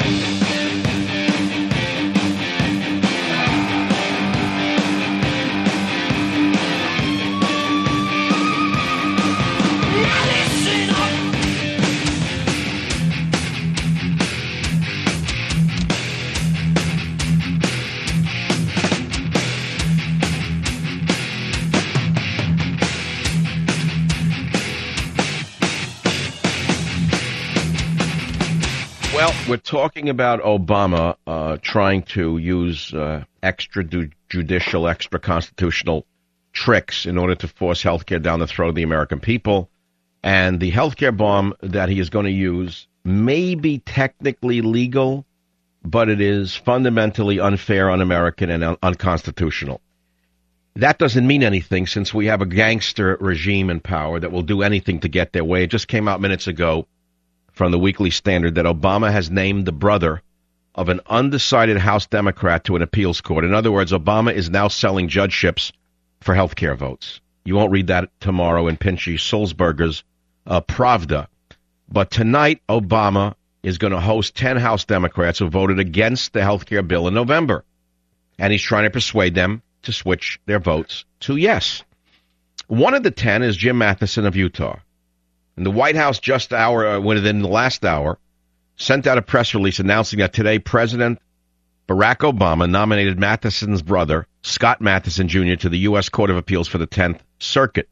[SPEAKER 5] We're talking about Obama trying to use extrajudicial, extra-constitutional tricks in order to force health care down the throat of the American people. And the health care bomb that he is going to use may be technically legal, but it is fundamentally unfair, un-American, and unconstitutional. That doesn't mean anything since we have a gangster regime in power that will do anything to get their way. It just came out minutes ago from the Weekly Standard that Obama has named the brother of an undecided House Democrat to an appeals court. In other words, Obama is now selling judgeships for health care votes. You won't read that tomorrow in Pinchy Sulzberger's Pravda. But tonight, Obama is going to host 10 House Democrats who voted against the health care bill in November. And he's trying to persuade them to switch their votes to yes. One of the 10 is Jim Matheson of Utah. And the White House within the last hour, sent out a press release announcing that today President Barack Obama nominated Matheson's brother, Scott Matheson Jr., to the U.S. Court of Appeals for the 10th Circuit.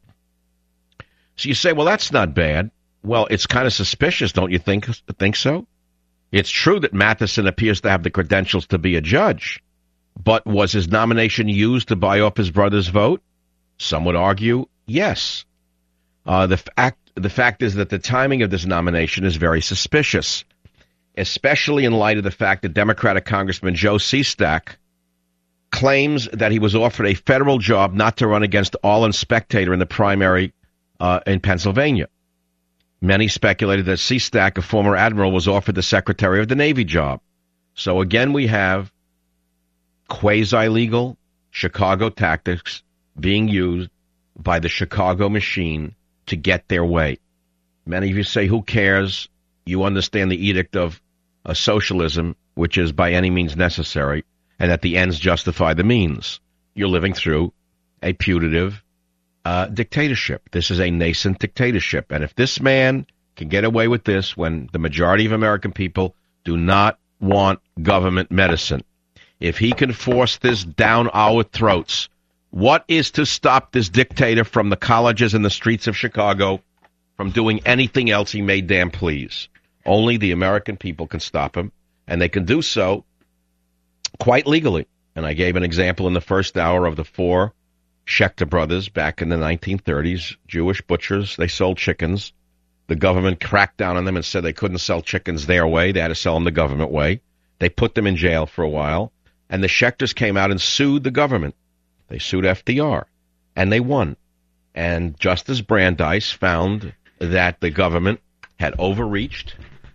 [SPEAKER 5] So you say, well, that's not bad. Well, it's kind of suspicious, don't you think so? It's true that Matheson appears to have the credentials to be a judge, but was his nomination used to buy off his brother's vote? Some would argue, yes. The fact is that the timing of this nomination is very suspicious, especially in light of the fact that Democratic Congressman Joe Sestak claims that he was offered a federal job not to run against All Spectator in the primary in Pennsylvania. Many speculated that Sestak, a former admiral, was offered the Secretary of the Navy job. So again, we have quasi-legal Chicago tactics being used by the Chicago machine to get their way. Many of you say, who cares? You understand the edict of socialism, which is by any means necessary, and that the ends justify the means. You're living through a putative dictatorship. This is a nascent dictatorship. And if this man can get away with this when the majority of American people do not want government medicine, if he can force this down our throats, what is to stop this dictator from the colleges and the streets of Chicago from doing anything else he may damn please? Only the American people can stop him, and they can do so quite legally. And I gave an example in the first hour of the 4 Schechter brothers back in the 1930s, Jewish butchers. They sold chickens. The government cracked down on them and said they couldn't sell chickens their way. They had to sell them the government way. They put them in jail for a while, and the Schechters came out and sued the government. They sued FDR, and they won. And Justice Brandeis found that the government had overreached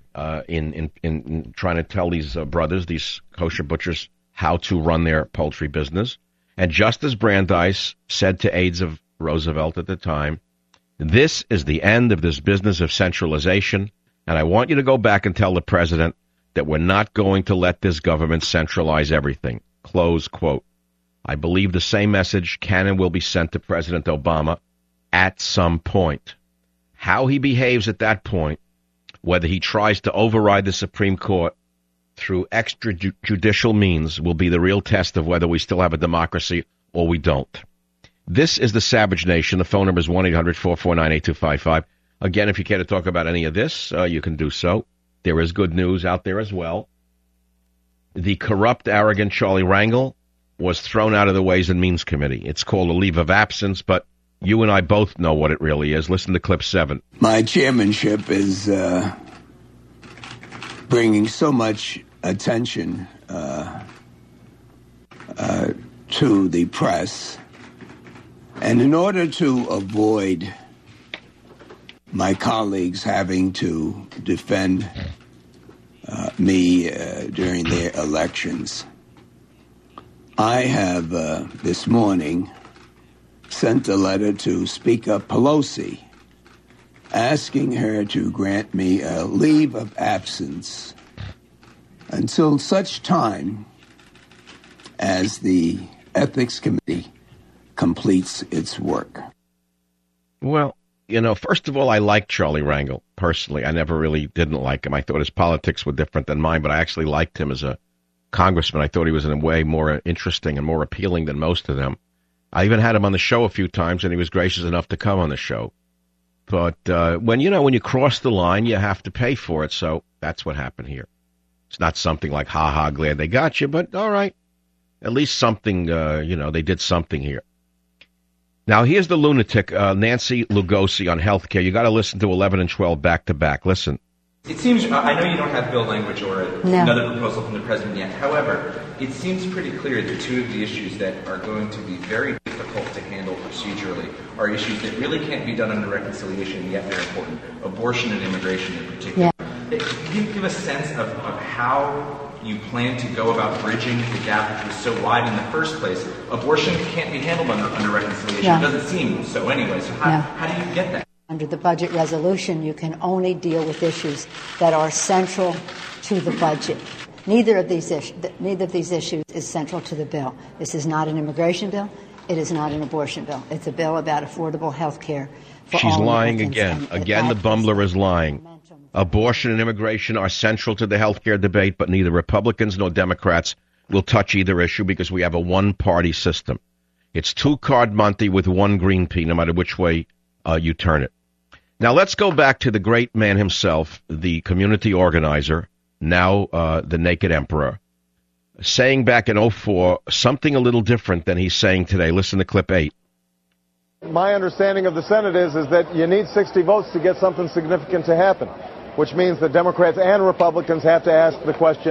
[SPEAKER 5] in trying to tell these brothers, these kosher butchers, how to run their poultry business. And Justice Brandeis said to aides of Roosevelt at the time, this is the end of this business of centralization, and I want you to go back and tell the president that we're not going to let this government centralize everything. Close quote. I believe the same message can and will be sent to President Obama at some point. How he behaves at that point, whether he tries to override the Supreme Court through extrajudicial means, will be the real test of whether we still have a democracy or we don't. This is the Savage Nation. The phone number is 1-800-449-8255. Again, if you care to talk about any of this, you can do so. There is good news out there as well. The corrupt, arrogant Charlie Rangel was thrown out of the Ways and Means Committee. It's called a leave of absence, but you and I both know what it really is. Listen to clip 7.
[SPEAKER 10] My chairmanship is bringing so much attention to the press. And in order to avoid my colleagues having to defend me during their elections, I have this morning sent a letter to Speaker Pelosi asking her to grant me a leave of absence until such time as the Ethics Committee completes its work.
[SPEAKER 5] Well, you know, first of all, I like Charlie Rangel personally. I never really didn't like him. I thought his politics were different than mine, but I actually liked him as a congressman. I thought he was in a way more interesting and more appealing than most of them. I even had him on the show a few times, and he was gracious enough to come on the show. But when you cross the line, you have to pay for it. So that's what happened here. It's not something like, ha, glad they got you, but all right. At least something, they did something here. Now, here's the lunatic, Nancy Lugosi on health care. You got to listen to 11 and 12 back to back. Listen.
[SPEAKER 11] It seems, I know you don't have bill language or another proposal from the president yet. However, it seems pretty clear that two of the issues that are going to be very difficult to handle procedurally are issues that really can't be done under reconciliation, yet they're important. Abortion and immigration in particular. Yeah. Can you give a sense of how you plan to go about bridging the gap which was so wide in the first place? Abortion can't be handled under reconciliation. Yeah. It doesn't seem so anyway. So how do you get that?
[SPEAKER 12] Under the budget resolution, you can only deal with issues that are central to the budget. Neither of these issues is central to the bill. This is not an immigration bill. It is not an abortion bill. It's a bill about affordable health care for all Americans. She's lying again.
[SPEAKER 5] Again, the bumbler is lying. Abortion and immigration are central to the health care debate, but neither Republicans nor Democrats will touch either issue because we have a one-party system. It's two-card Monty with one green pea, no matter which way you turn it. Now, let's go back to the great man himself, the community organizer, now the Naked Emperor, saying back in 2004 something a little different than he's saying today. Listen to clip 8.
[SPEAKER 3] My understanding of the Senate is that you need 60 votes to get something significant to happen, which means that Democrats and Republicans have to ask the question,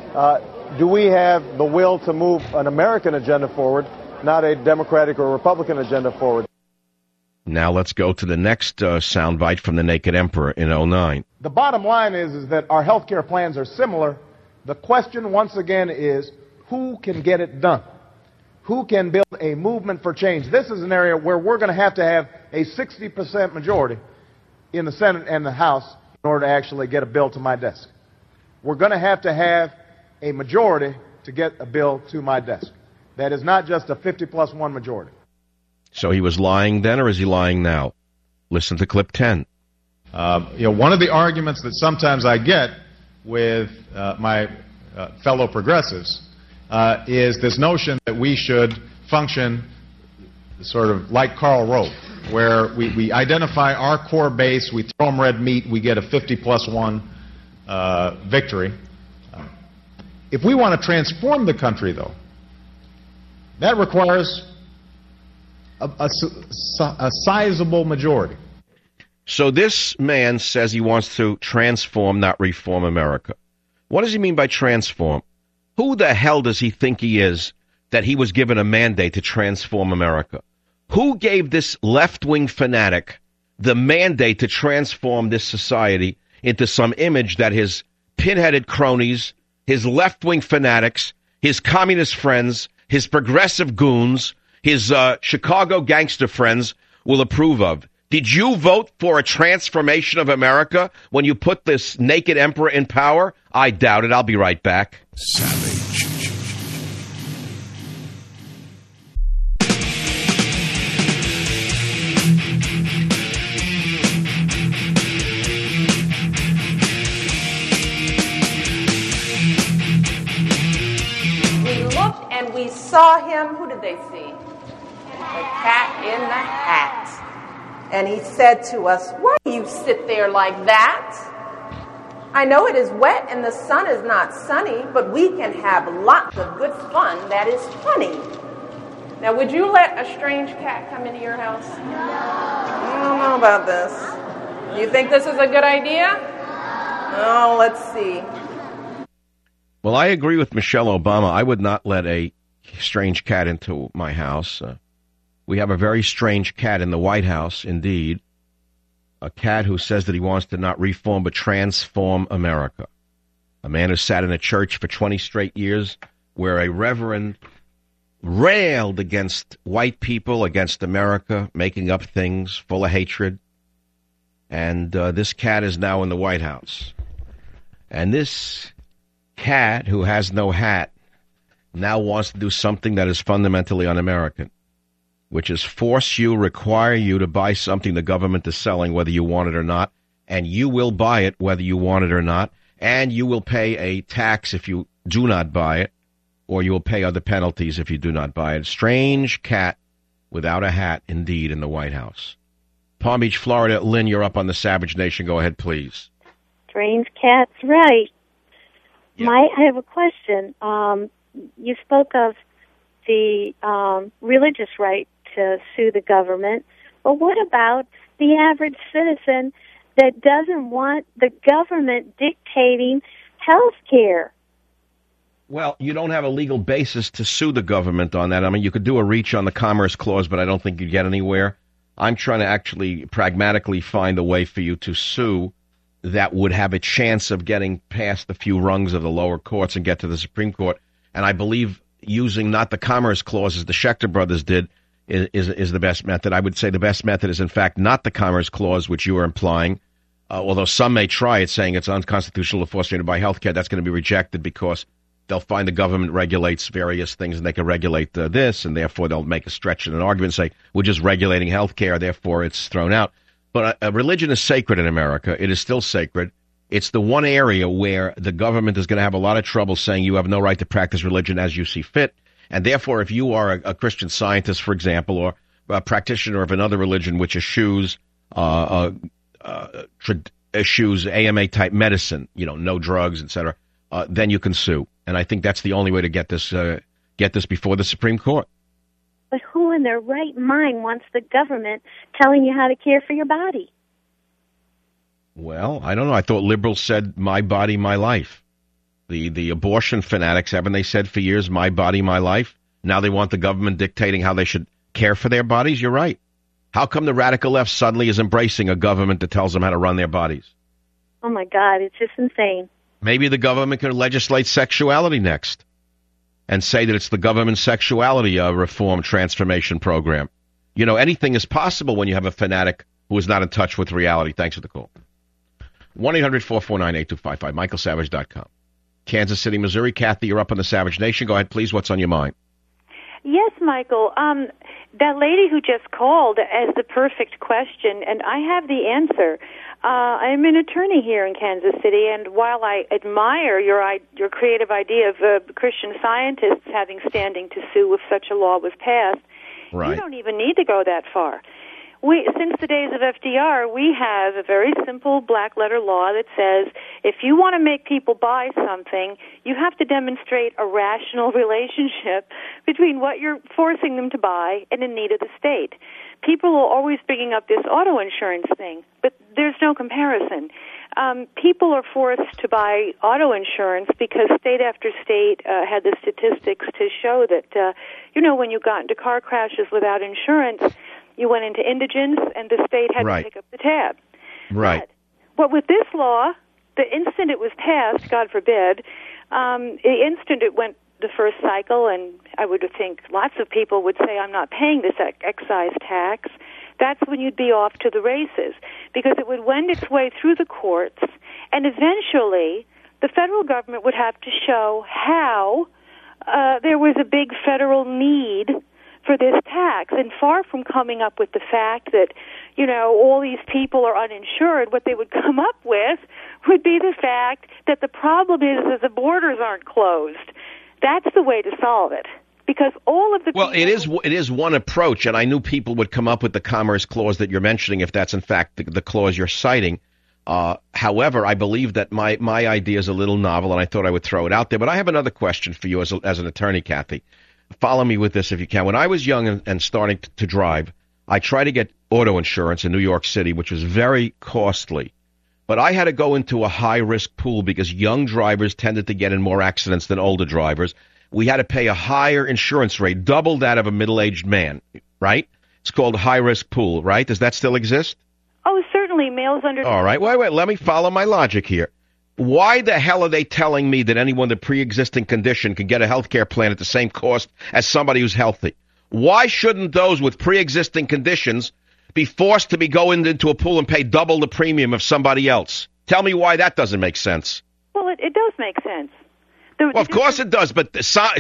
[SPEAKER 3] do we have the will to move an American agenda forward, not a Democratic or Republican agenda forward?
[SPEAKER 5] Now let's go to the next soundbite from the Naked Emperor in 2009.
[SPEAKER 3] The bottom line is that our health care plans are similar. The question, once again, is who can get it done? who can build a movement for change. This is an area where we're going to have a 60% majority in the Senate and the House in order to actually get a bill to my desk. We're going to have a majority to get a bill to my desk. That is not just a 50+1 majority.
[SPEAKER 5] So he was lying then, or is he lying now? Listen to clip 10.
[SPEAKER 13] One of the arguments that sometimes I get with my fellow progressives is this notion that we should function sort of like Karl Rove, where we identify our core base, we throw them red meat, we get a 50+1 victory. If we want to transform the country, though, that requires a sizable majority.
[SPEAKER 5] So this man says he wants to transform, not reform America. What does he mean by transform? Who the hell does he think he is that he was given a mandate to transform America? Who gave this left-wing fanatic the mandate to transform this society into some image that his pinheaded cronies, his left-wing fanatics, his communist friends, his progressive goons, his Chicago gangster friends will approve of? Did you vote for a transformation of America when you put this naked emperor in power? I doubt it. I'll be right back.
[SPEAKER 1] Savage.
[SPEAKER 14] We looked and we saw him. Who did they see? The cat in the hat. And he said to us, "Why do you sit there like that? I know it is wet and the sun is not sunny, but we can have lots of good fun that is funny." Now, would you let a strange cat come into your house? No. I don't know about this. You think this is a good idea? Oh, let's see.
[SPEAKER 5] Well, I agree with Michelle Obama. I would not let a strange cat into my house. We have a very strange cat in the White House, indeed. A cat who says that he wants to not reform but transform America. A man who sat in a church for 20 straight years where a reverend railed against white people, against America, making up things full of hatred. And this cat is now in the White House. And this cat, who has no hat, now wants to do something that is fundamentally un-American, which is require you to buy something the government is selling, whether you want it or not, and you will buy it whether you want it or not, and you will pay a tax if you do not buy it, or you will pay other penalties if you do not buy it. Strange cat without a hat, indeed, in the White House. Palm Beach, Florida. Lynn, you're up on the Savage Nation. Go ahead, please.
[SPEAKER 15] Strange cat's right.
[SPEAKER 5] Yeah.
[SPEAKER 15] I have a question. You spoke of the religious right to sue the government, but what about the average citizen that doesn't want the government dictating health care?
[SPEAKER 5] Well, you don't have a legal basis to sue the government on that. I mean, you could do a reach on the Commerce Clause, but I don't think you'd get anywhere. I'm trying to actually pragmatically find a way for you to sue that would have a chance of getting past the few rungs of the lower courts and get to the Supreme Court. And I believe using not the Commerce Clause as the Schechter brothers did is the best method. I would say the best method is, in fact, not the Commerce Clause, which you are implying, although some may try it, saying it's unconstitutional to force you to buy health care. That's going to be rejected because they'll find the government regulates various things, and they can regulate this, and therefore they'll make a stretch in an argument and say, we're just regulating health care, therefore it's thrown out. But religion is sacred in America. It is still sacred. It's the one area where the government is going to have a lot of trouble saying you have no right to practice religion as you see fit. And therefore, if you are a Christian Scientist, for example, or a practitioner of another religion which eschews AMA-type medicine, no drugs, etc., then you can sue. And I think that's the only way to get this before the Supreme Court.
[SPEAKER 15] But who in their right mind wants the government telling you how to care for your body?
[SPEAKER 5] Well, I don't know. I thought liberals said, my body, my life. The abortion fanatics, haven't they said for years, my body, my life? Now they want the government dictating how they should care for their bodies? You're right. How come the radical left suddenly is embracing a government that tells them how to run their bodies?
[SPEAKER 15] Oh, my God, it's just insane.
[SPEAKER 5] Maybe the government could legislate sexuality next. and say that it's the government sexuality reform transformation program. You know, anything is possible when you have a fanatic who is not in touch with reality. Thanks for the call. 1-800-449-8255, michaelsavage.com. Kansas City, Missouri. Kathy, you're up on the Savage Nation. Go ahead, please. What's on your mind?
[SPEAKER 16] Yes, Michael. That lady who just called as the perfect question, and I have the answer. I'm an attorney here in Kansas City, and while I admire your creative idea of Christian Scientists having standing to sue if such a law was passed,
[SPEAKER 5] right.
[SPEAKER 16] You don't even need to go that far. Since the days of FDR, we have a very simple black-letter law that says if you want to make people buy something, you have to demonstrate a rational relationship between what you're forcing them to buy and the need of the state. People are always bringing up this auto insurance thing, but there's no comparison. People are forced to buy auto insurance because state after state had the statistics to show that, when you got into car crashes without insurance, you went into indigence, and the state had to pick up the tab.
[SPEAKER 5] Right.
[SPEAKER 16] But with this law, the instant it was passed, God forbid, the instant it went the first cycle, and I would think lots of people would say, I'm not paying this excise tax, that's when you'd be off to the races, because it would wend its way through the courts, and eventually the federal government would have to show how there was a big federal need for this tax, and far from coming up with the fact that, all these people are uninsured, what they would come up with would be the fact that the problem is that the borders aren't closed. That's the way to solve it, because all of the
[SPEAKER 5] it is one approach, and I knew people would come up with the Commerce Clause that you're mentioning if that's in fact the clause you're citing. However, I believe that my idea is a little novel, and I thought I would throw it out there. But I have another question for you as an attorney, Kathy. Follow me with this if you can. When I was young and starting to drive, I tried to get auto insurance in New York City, which was very costly. But I had to go into a high-risk pool because young drivers tended to get in more accidents than older drivers. We had to pay a higher insurance rate, double that of a middle-aged man, right? It's called high-risk pool, right? Does that still exist?
[SPEAKER 16] Oh, certainly. Males under...
[SPEAKER 5] All right. Wait. Let me follow my logic here. Why the hell are they telling me that anyone with a pre-existing condition can get a health care plan at the same cost as somebody who's healthy? Why shouldn't those with pre-existing conditions be forced to be going into a pool and pay double the premium of somebody else? Tell me why that doesn't make sense.
[SPEAKER 16] Well, it does make sense.
[SPEAKER 5] Of course it does, but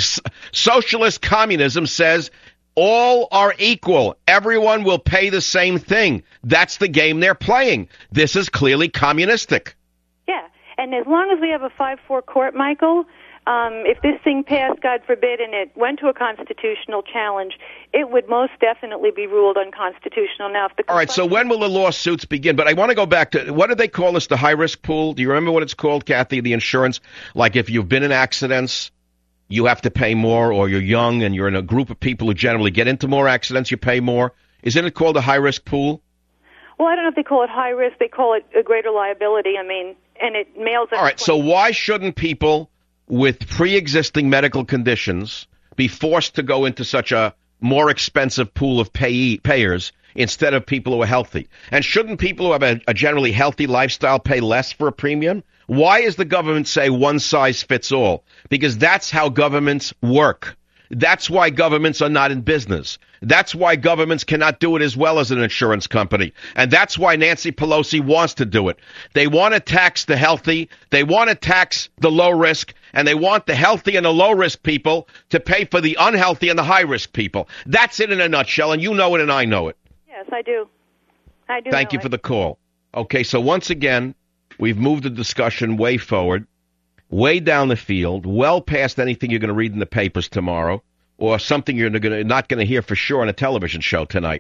[SPEAKER 5] socialist communism says all are equal. Everyone will pay the same thing. That's the game they're playing. This is clearly communistic.
[SPEAKER 16] Yeah. And as long as we have a 5-4 court, Michael, if this thing passed, God forbid, and it went to a constitutional challenge, it would most definitely be ruled unconstitutional. Now,
[SPEAKER 5] all right, so when will the lawsuits begin? But I want to go back to, what do they call this, the high-risk pool? Do you remember what it's called, Kathy, the insurance? Like if you've been in accidents, you have to pay more, or you're young and you're in a group of people who generally get into more accidents, you pay more. Isn't it called a high-risk pool?
[SPEAKER 16] Well, I don't know if they call it high risk. They call it a greater liability. I mean, and it mails it.
[SPEAKER 5] All right, so why shouldn't people with pre-existing medical conditions be forced to go into such a more expensive pool of payers instead of people who are healthy? And shouldn't people who have a generally healthy lifestyle pay less for a premium? Why is the government say one size fits all? Because that's how governments work. That's why governments are not in business. That's why governments cannot do it as well as an insurance company. And that's why Nancy Pelosi wants to do it. They want to tax the healthy, they want to tax the low risk, and they want the healthy and the low risk people to pay for the unhealthy and the high risk people. That's it in a nutshell, and you know it and I know it.
[SPEAKER 16] Yes, I do.
[SPEAKER 5] Thank you for the call. Okay, so once again, we've moved the discussion way forward, way down the field, well past anything you're going to read in the papers tomorrow, or something you're not going to hear for sure on a television show tonight.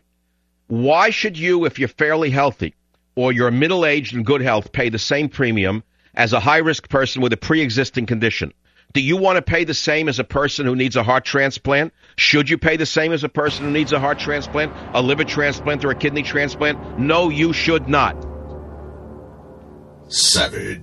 [SPEAKER 5] Why should you, if you're fairly healthy or you're middle-aged and good health, pay the same premium as a high-risk person with a pre-existing condition? Do you want to pay the same as a person who needs a heart transplant? Should you pay the same as a person who needs a heart transplant, a liver transplant, or a kidney transplant? No, you should not.
[SPEAKER 2] Savage.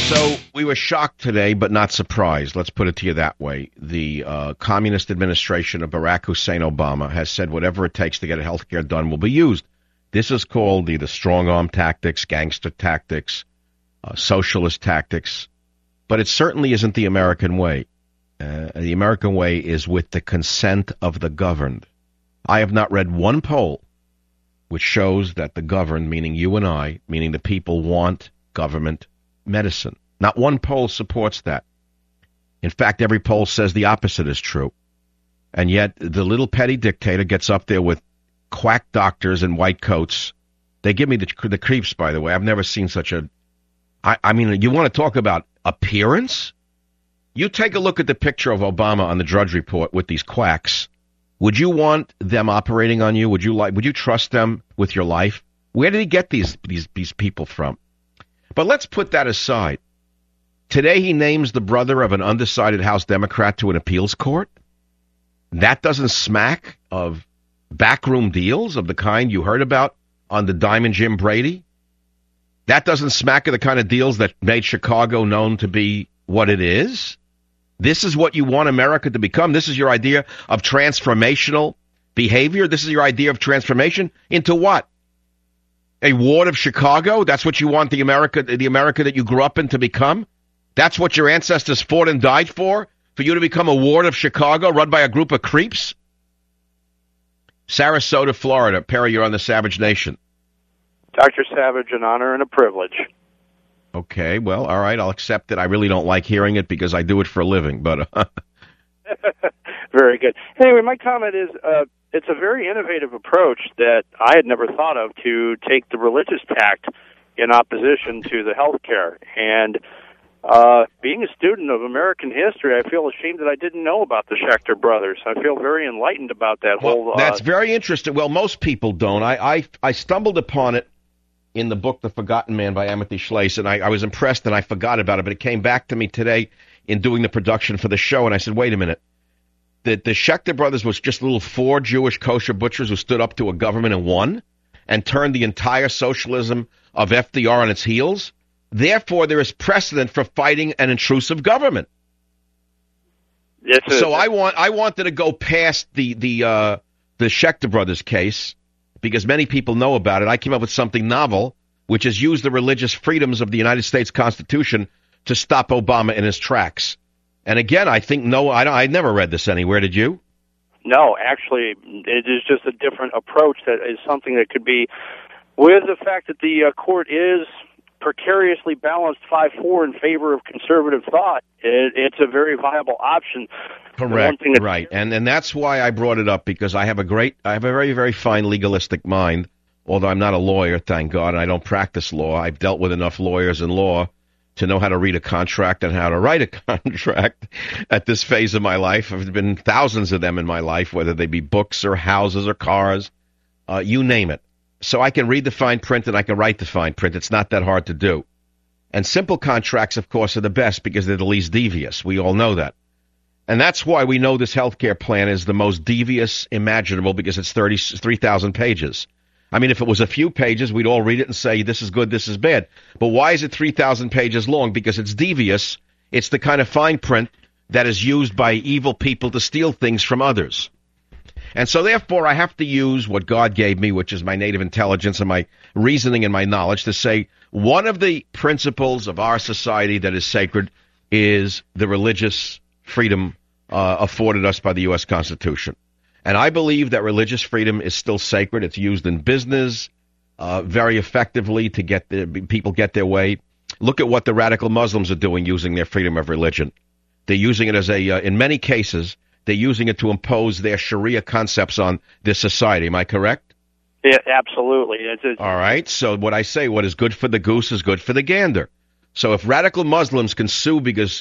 [SPEAKER 5] So we were shocked today, but not surprised. Let's put it to you that way. The communist administration of Barack Hussein Obama has said whatever it takes to get health care done will be used. This is called either strong-arm tactics, gangster tactics, socialist tactics, but it certainly isn't the American way. The American way is with the consent of the governed. I have not read one poll which shows that the governed, meaning you and I, meaning the people, want government medicine. Not one poll supports that. In fact, every poll says the opposite is true. And yet the little petty dictator gets up there with quack doctors in white coats. They give me the creeps, by the way. I've never seen such a... I mean, you want to talk about appearance? You take a look at the picture of Obama on the Drudge Report with these quacks. Would you want them operating on you? Would you trust them with your life? Where did he get these people from? But let's put that aside. Today he names the brother of an undecided House Democrat to an appeals court. That doesn't smack of backroom deals of the kind you heard about on the Diamond Jim Brady? That doesn't smack of the kind of deals that made Chicago known to be what it is? This is what you want America to become? This is your idea of transformational behavior? This is your idea of transformation? Into what? A ward of Chicago? That's what you want the America that you grew up in to become? That's what your ancestors fought and died for? For you to become a ward of Chicago run by a group of creeps? Sarasota, Florida. Perry, you're on the Savage Nation.
[SPEAKER 17] Dr. Savage, an honor and a privilege.
[SPEAKER 5] Okay, well, all right, I'll accept it. I really don't like hearing it because I do it for a living, but...
[SPEAKER 17] Very good. Anyway, my comment is it's a very innovative approach that I had never thought of to take the religious tact in opposition to the health care. And being a student of American history, I feel ashamed that I didn't know about the Schechter brothers. I feel very enlightened about that whole...
[SPEAKER 5] That's very interesting. Well, most people don't. I stumbled upon it in the book The Forgotten Man by Amity Shlaes, and I was impressed and I forgot about it, but it came back to me today in doing the production for the show, and I said, wait a minute. The Schechter brothers was just little 4 Jewish kosher butchers who stood up to a government and won and turned the entire socialism of FDR on its heels? Therefore, there is precedent for fighting an intrusive government. So I wanted to go past the Schechter brothers case, because many people know about it. I came up with something novel, which is use the religious freedoms of the United States Constitution to stop Obama in his tracks. And again, I think I never read this anywhere. Did you?
[SPEAKER 17] No, actually, it is just a different approach that is something that could be, with the fact that the court is precariously balanced 5-4 in favor of conservative thought. It's a very viable option.
[SPEAKER 5] Correct, right. And that's why I brought it up, because I have a very, very fine legalistic mind, although I'm not a lawyer, thank God, and I don't practice law. I've dealt with enough lawyers in law to know how to read a contract and how to write a contract at this phase of my life. There have been thousands of them in my life, whether they be books or houses or cars, you name it. So I can read the fine print and I can write the fine print. It's not that hard to do. And simple contracts, of course, are the best because they're the least devious. We all know that. And that's why we know this health care plan is the most devious imaginable, because it's 3,000 pages. I mean, if it was a few pages, we'd all read it and say, this is good, this is bad. But why is it 3,000 pages long? Because it's devious. It's the kind of fine print that is used by evil people to steal things from others. And so, therefore, I have to use what God gave me, which is my native intelligence and my reasoning and my knowledge, to say one of the principles of our society that is sacred is the religious freedom afforded us by the U.S. Constitution. And I believe that religious freedom is still sacred. It's used in business very effectively to get people get their way. Look at what the radical Muslims are doing using their freedom of religion. They're using it as in many cases, they're using it to impose their Sharia concepts on this society. Am I correct?
[SPEAKER 17] Yeah, absolutely.
[SPEAKER 5] All right. So what I say, what is good for the goose is good for the gander. So if radical Muslims can sue because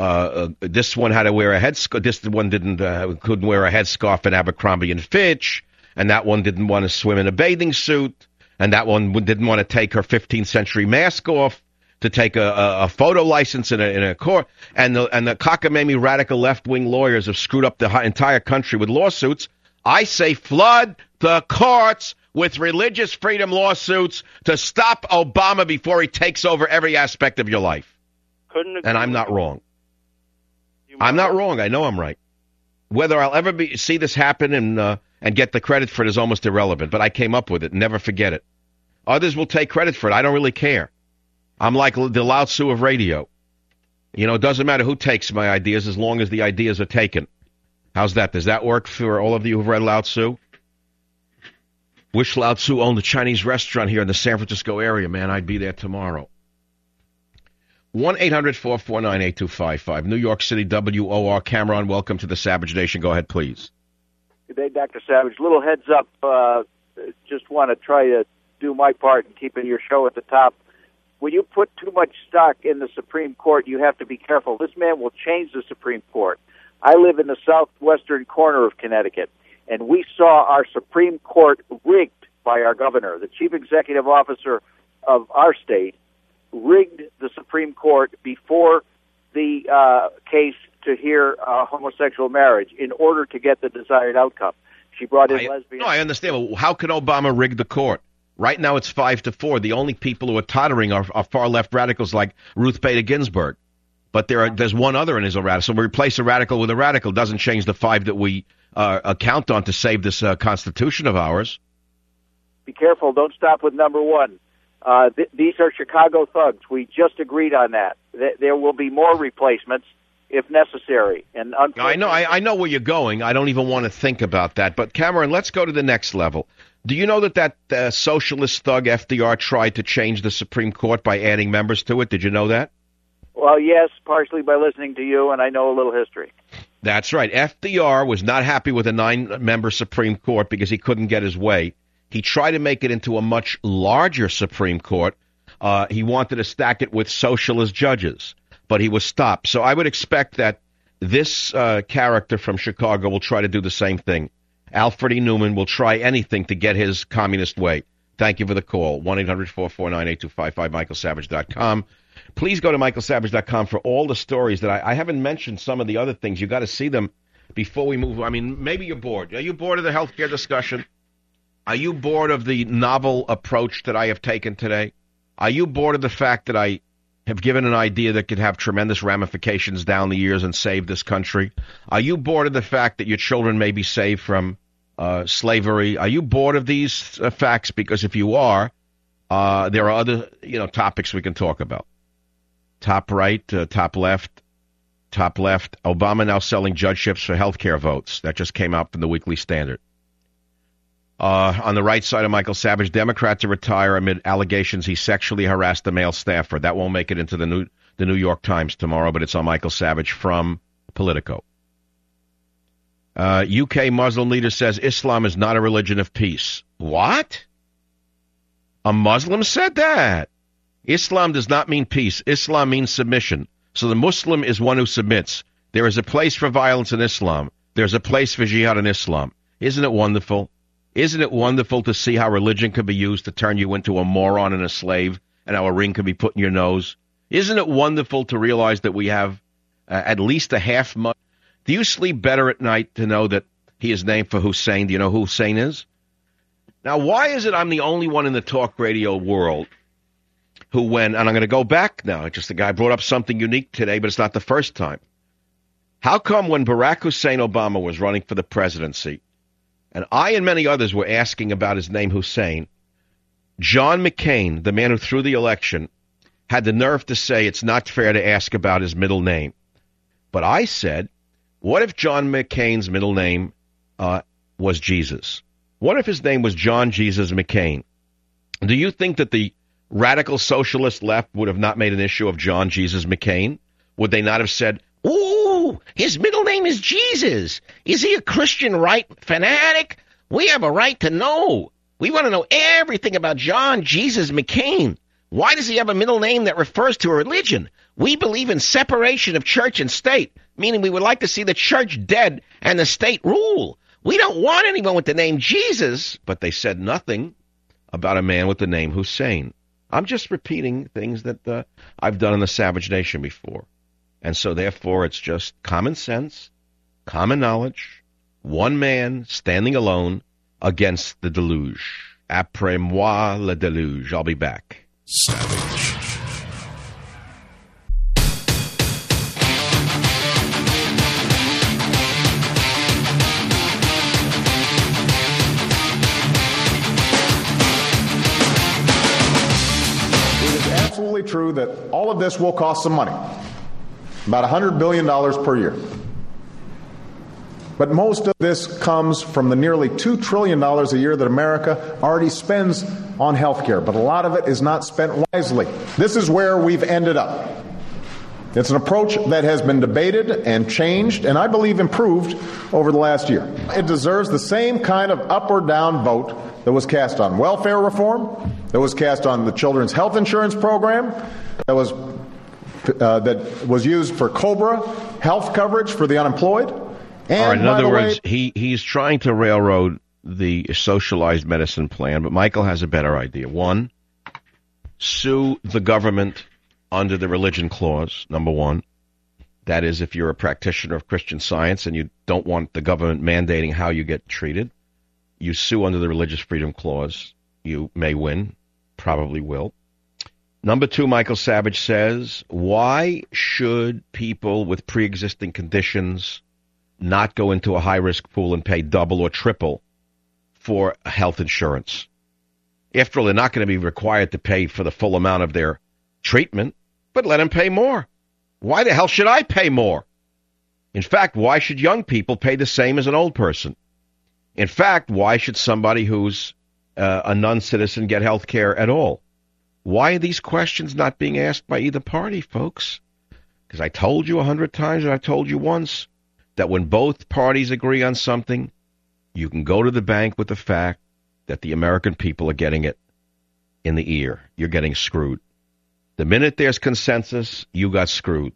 [SPEAKER 5] this one had to wear a headscarf, this one couldn't wear a headscarf in Abercrombie and Fitch, and that one didn't want to swim in a bathing suit, and that one didn't want to take her 15th century mask off to take a photo license in a court, and the cockamamie radical left-wing lawyers have screwed up the entire country with lawsuits. I say flood the courts with religious freedom lawsuits to stop Obama before he takes over every aspect of your life.
[SPEAKER 17] couldn't agree.
[SPEAKER 5] And I'm not wrong. I'm not wrong. I know I'm right. Whether I'll ever see this happen and get the credit for it is almost irrelevant, but I came up with it. Never forget it. Others will take credit for it. I don't really care. I'm like the Lao Tzu of radio. You know, it doesn't matter who takes my ideas as long as the ideas are taken. How's that? Does that work for all of you who've read Lao Tzu? Wish Lao Tzu owned a Chinese restaurant here in the San Francisco area, man. I'd be there tomorrow. 1-800-449-8255. New York City, WOR. Cameron, welcome to the Savage Nation. Go ahead, please.
[SPEAKER 18] Good day, Dr. Savage. Little heads up. Just want to try to do my part in keeping your show at the top. When you put too much stock in the Supreme Court, you have to be careful. This man will change the Supreme Court. I live in the southwestern corner of Connecticut, and we saw our Supreme Court rigged by our governor. The chief executive officer of our state rigged the Supreme Court before the case to hear homosexual marriage in order to get the desired outcome. She brought in lesbians.
[SPEAKER 5] No, I understand. But how can Obama rig the court? Right now it's 5-4. The only people who are tottering are far-left radicals like Ruth Bader Ginsburg. But there's one other in his radical. So we replace a radical with a radical. Doesn't change the 5 that we count on to save this Constitution of ours.
[SPEAKER 18] Be careful. Don't stop with number 1. These are Chicago thugs. We just agreed on that. There will be more replacements if necessary. And
[SPEAKER 5] I know where you're going. I don't even want to think about that. But Cameron, let's go to the next level. Do you know that socialist thug FDR tried to change the Supreme Court by adding members to it? Did you know that?
[SPEAKER 18] Well, yes, partially by listening to you, and I know a little history.
[SPEAKER 5] That's right. FDR was not happy with a 9-member Supreme Court because he couldn't get his way. He tried to make it into a much larger Supreme Court. He wanted to stack it with socialist judges, but he was stopped. So I would expect that this character from Chicago will try to do the same thing. Alfred E. Newman will try anything to get his communist way. Thank you for the call. 1-800-449-8255, michaelsavage.com. Please go to michaelsavage.com for all the stories that I haven't mentioned. Some of the other things. You got to see them before we move. I mean, maybe you're bored. Are you bored of the healthcare discussion? Are you bored of the novel approach that I have taken today? Are you bored of the fact that I have given an idea that could have tremendous ramifications down the years and save this country? Are you bored of the fact that your children may be saved from slavery? Are you bored of these facts? Because if you are, there are other topics we can talk about. Top right, top left. Obama now selling judgeships for healthcare votes. That just came out from the Weekly Standard. On the right side of Michael Savage, Democrat to retire amid allegations he sexually harassed a male staffer. That won't make it into the New York Times tomorrow, but it's on Michael Savage from Politico. UK Muslim leader says Islam is not a religion of peace. What? A Muslim said that? Islam does not mean peace. Islam means submission. So the Muslim is one who submits. There is a place for violence in Islam. There's a place for jihad in Islam. Isn't it wonderful? Isn't it wonderful to see how religion could be used to turn you into a moron and a slave, and how a ring could be put in your nose? Isn't it wonderful to realize that we have at least a half month? Do you sleep better at night to know that he is named for Hussein? Do you know who Hussein is? Now, why is it I'm the only one in the talk radio world who, and I'm going to go back now, just the guy brought up something unique today, but it's not the first time. How come when Barack Hussein Obama was running for the presidency, and I and many others were asking about his name Hussein, John McCain, the man who threw the election, had the nerve to say it's not fair to ask about his middle name. But I said, what if John McCain's middle name was Jesus? What if his name was John Jesus McCain? Do you think that the radical socialist left would have not made an issue of John Jesus McCain? Would they not have said, ooh, his middle name is Jesus. Is he a Christian right fanatic? We have a right to know. We want to know everything about John Jesus McCain. Why does he have a middle name that refers to a religion? We believe in separation of church and state, meaning we would like to see the church dead and the state rule. We don't want anyone with the name Jesus, but they said nothing about a man with the name Hussein. I'm just repeating things that I've done in the Savage Nation before. And so, therefore, it's just common sense, common knowledge, one man standing alone against the deluge. Après moi, le deluge. I'll be back.
[SPEAKER 1] Savage.
[SPEAKER 3] true that all of this will cost some money, about $100 billion per year. But most of this comes from the nearly $2 trillion a year that America already spends on health care, but a lot of it is not spent wisely. This is where we've ended up. It's an approach that has been debated and changed, and I believe improved over the last year. It deserves the same kind of up or down vote that was cast on welfare reform, that was cast on the children's health insurance program, that was used for COBRA health coverage for the unemployed. And
[SPEAKER 5] all right, in other words, he's trying to railroad the socialized medicine plan, but Michael has a better idea. One, sue the government under the religion clause, number one. That is, if you're a practitioner of Christian Science and you don't want the government mandating how you get treated, you sue under the religious freedom clause. You may win, probably will. Number two, Michael Savage says, why should people with pre-existing conditions not go into a high-risk pool and pay double or triple for health insurance? After all, they're not going to be required to pay for the full amount of their treatment, but let them pay more. Why the hell should I pay more? In fact, why should young people pay the same as an old person? In fact, why should somebody who's a non-citizen get health care at all? Why are these questions not being asked by either party, folks? Because I told you 100 times, and I told you once, that when both parties agree on something, you can go to the bank with the fact that the American people are getting it in the ear. You're getting screwed. The minute there's consensus, you got screwed.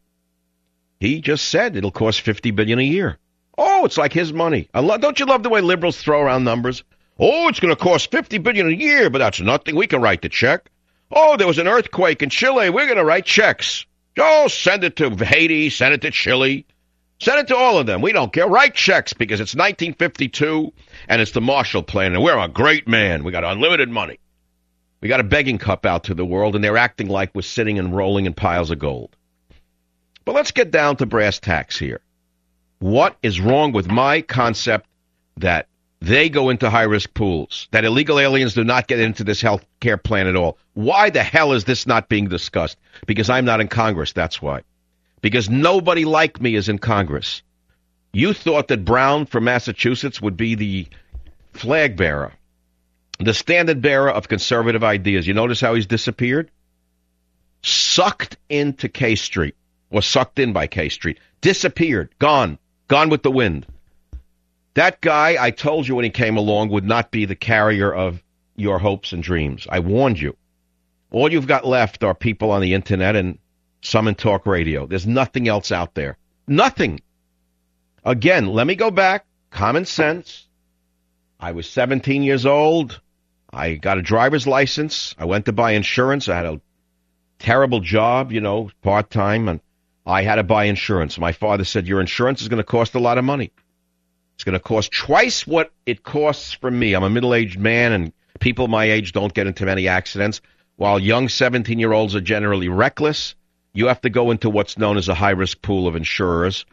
[SPEAKER 5] He just said it'll cost $50 billion a year. Oh, it's like his money. Don't you love the way liberals throw around numbers? Oh, it's going to cost $50 billion a year, but that's nothing. We can write the check. Oh, there was an earthquake in Chile. We're going to write checks. Oh, send it to Haiti, send it to Chile. Send it to all of them. We don't care. Write checks because it's 1952 and it's the Marshall Plan, and we're a great man. We got unlimited money. We got a begging cup out to the world, and they're acting like we're sitting and rolling in piles of gold. But let's get down to brass tacks here. What is wrong with my concept that they go into high-risk pools, that illegal aliens do not get into this health care plan at all? Why the hell is this not being discussed? Because I'm not in Congress, that's why. Because nobody like me is in Congress. You thought that Brown from Massachusetts would be the flag bearer, the standard bearer of conservative ideas. You notice how he's disappeared? Sucked into K Street, or sucked in by K Street. Disappeared. Gone with the wind. That guy, I told you when he came along, would not be the carrier of your hopes and dreams. I warned you. All you've got left are people on the internet and some in talk radio. There's nothing else out there. Nothing. Again, let me go back. Common sense. I was 17 years old. I got a driver's license. I went to buy insurance. I had a terrible job, part-time, and I had to buy insurance. My father said, your insurance is going to cost a lot of money. It's going to cost twice what it costs for me. I'm a middle-aged man, and people my age don't get into many accidents. While young 17-year-olds are generally reckless, you have to go into what's known as a high-risk pool of insurance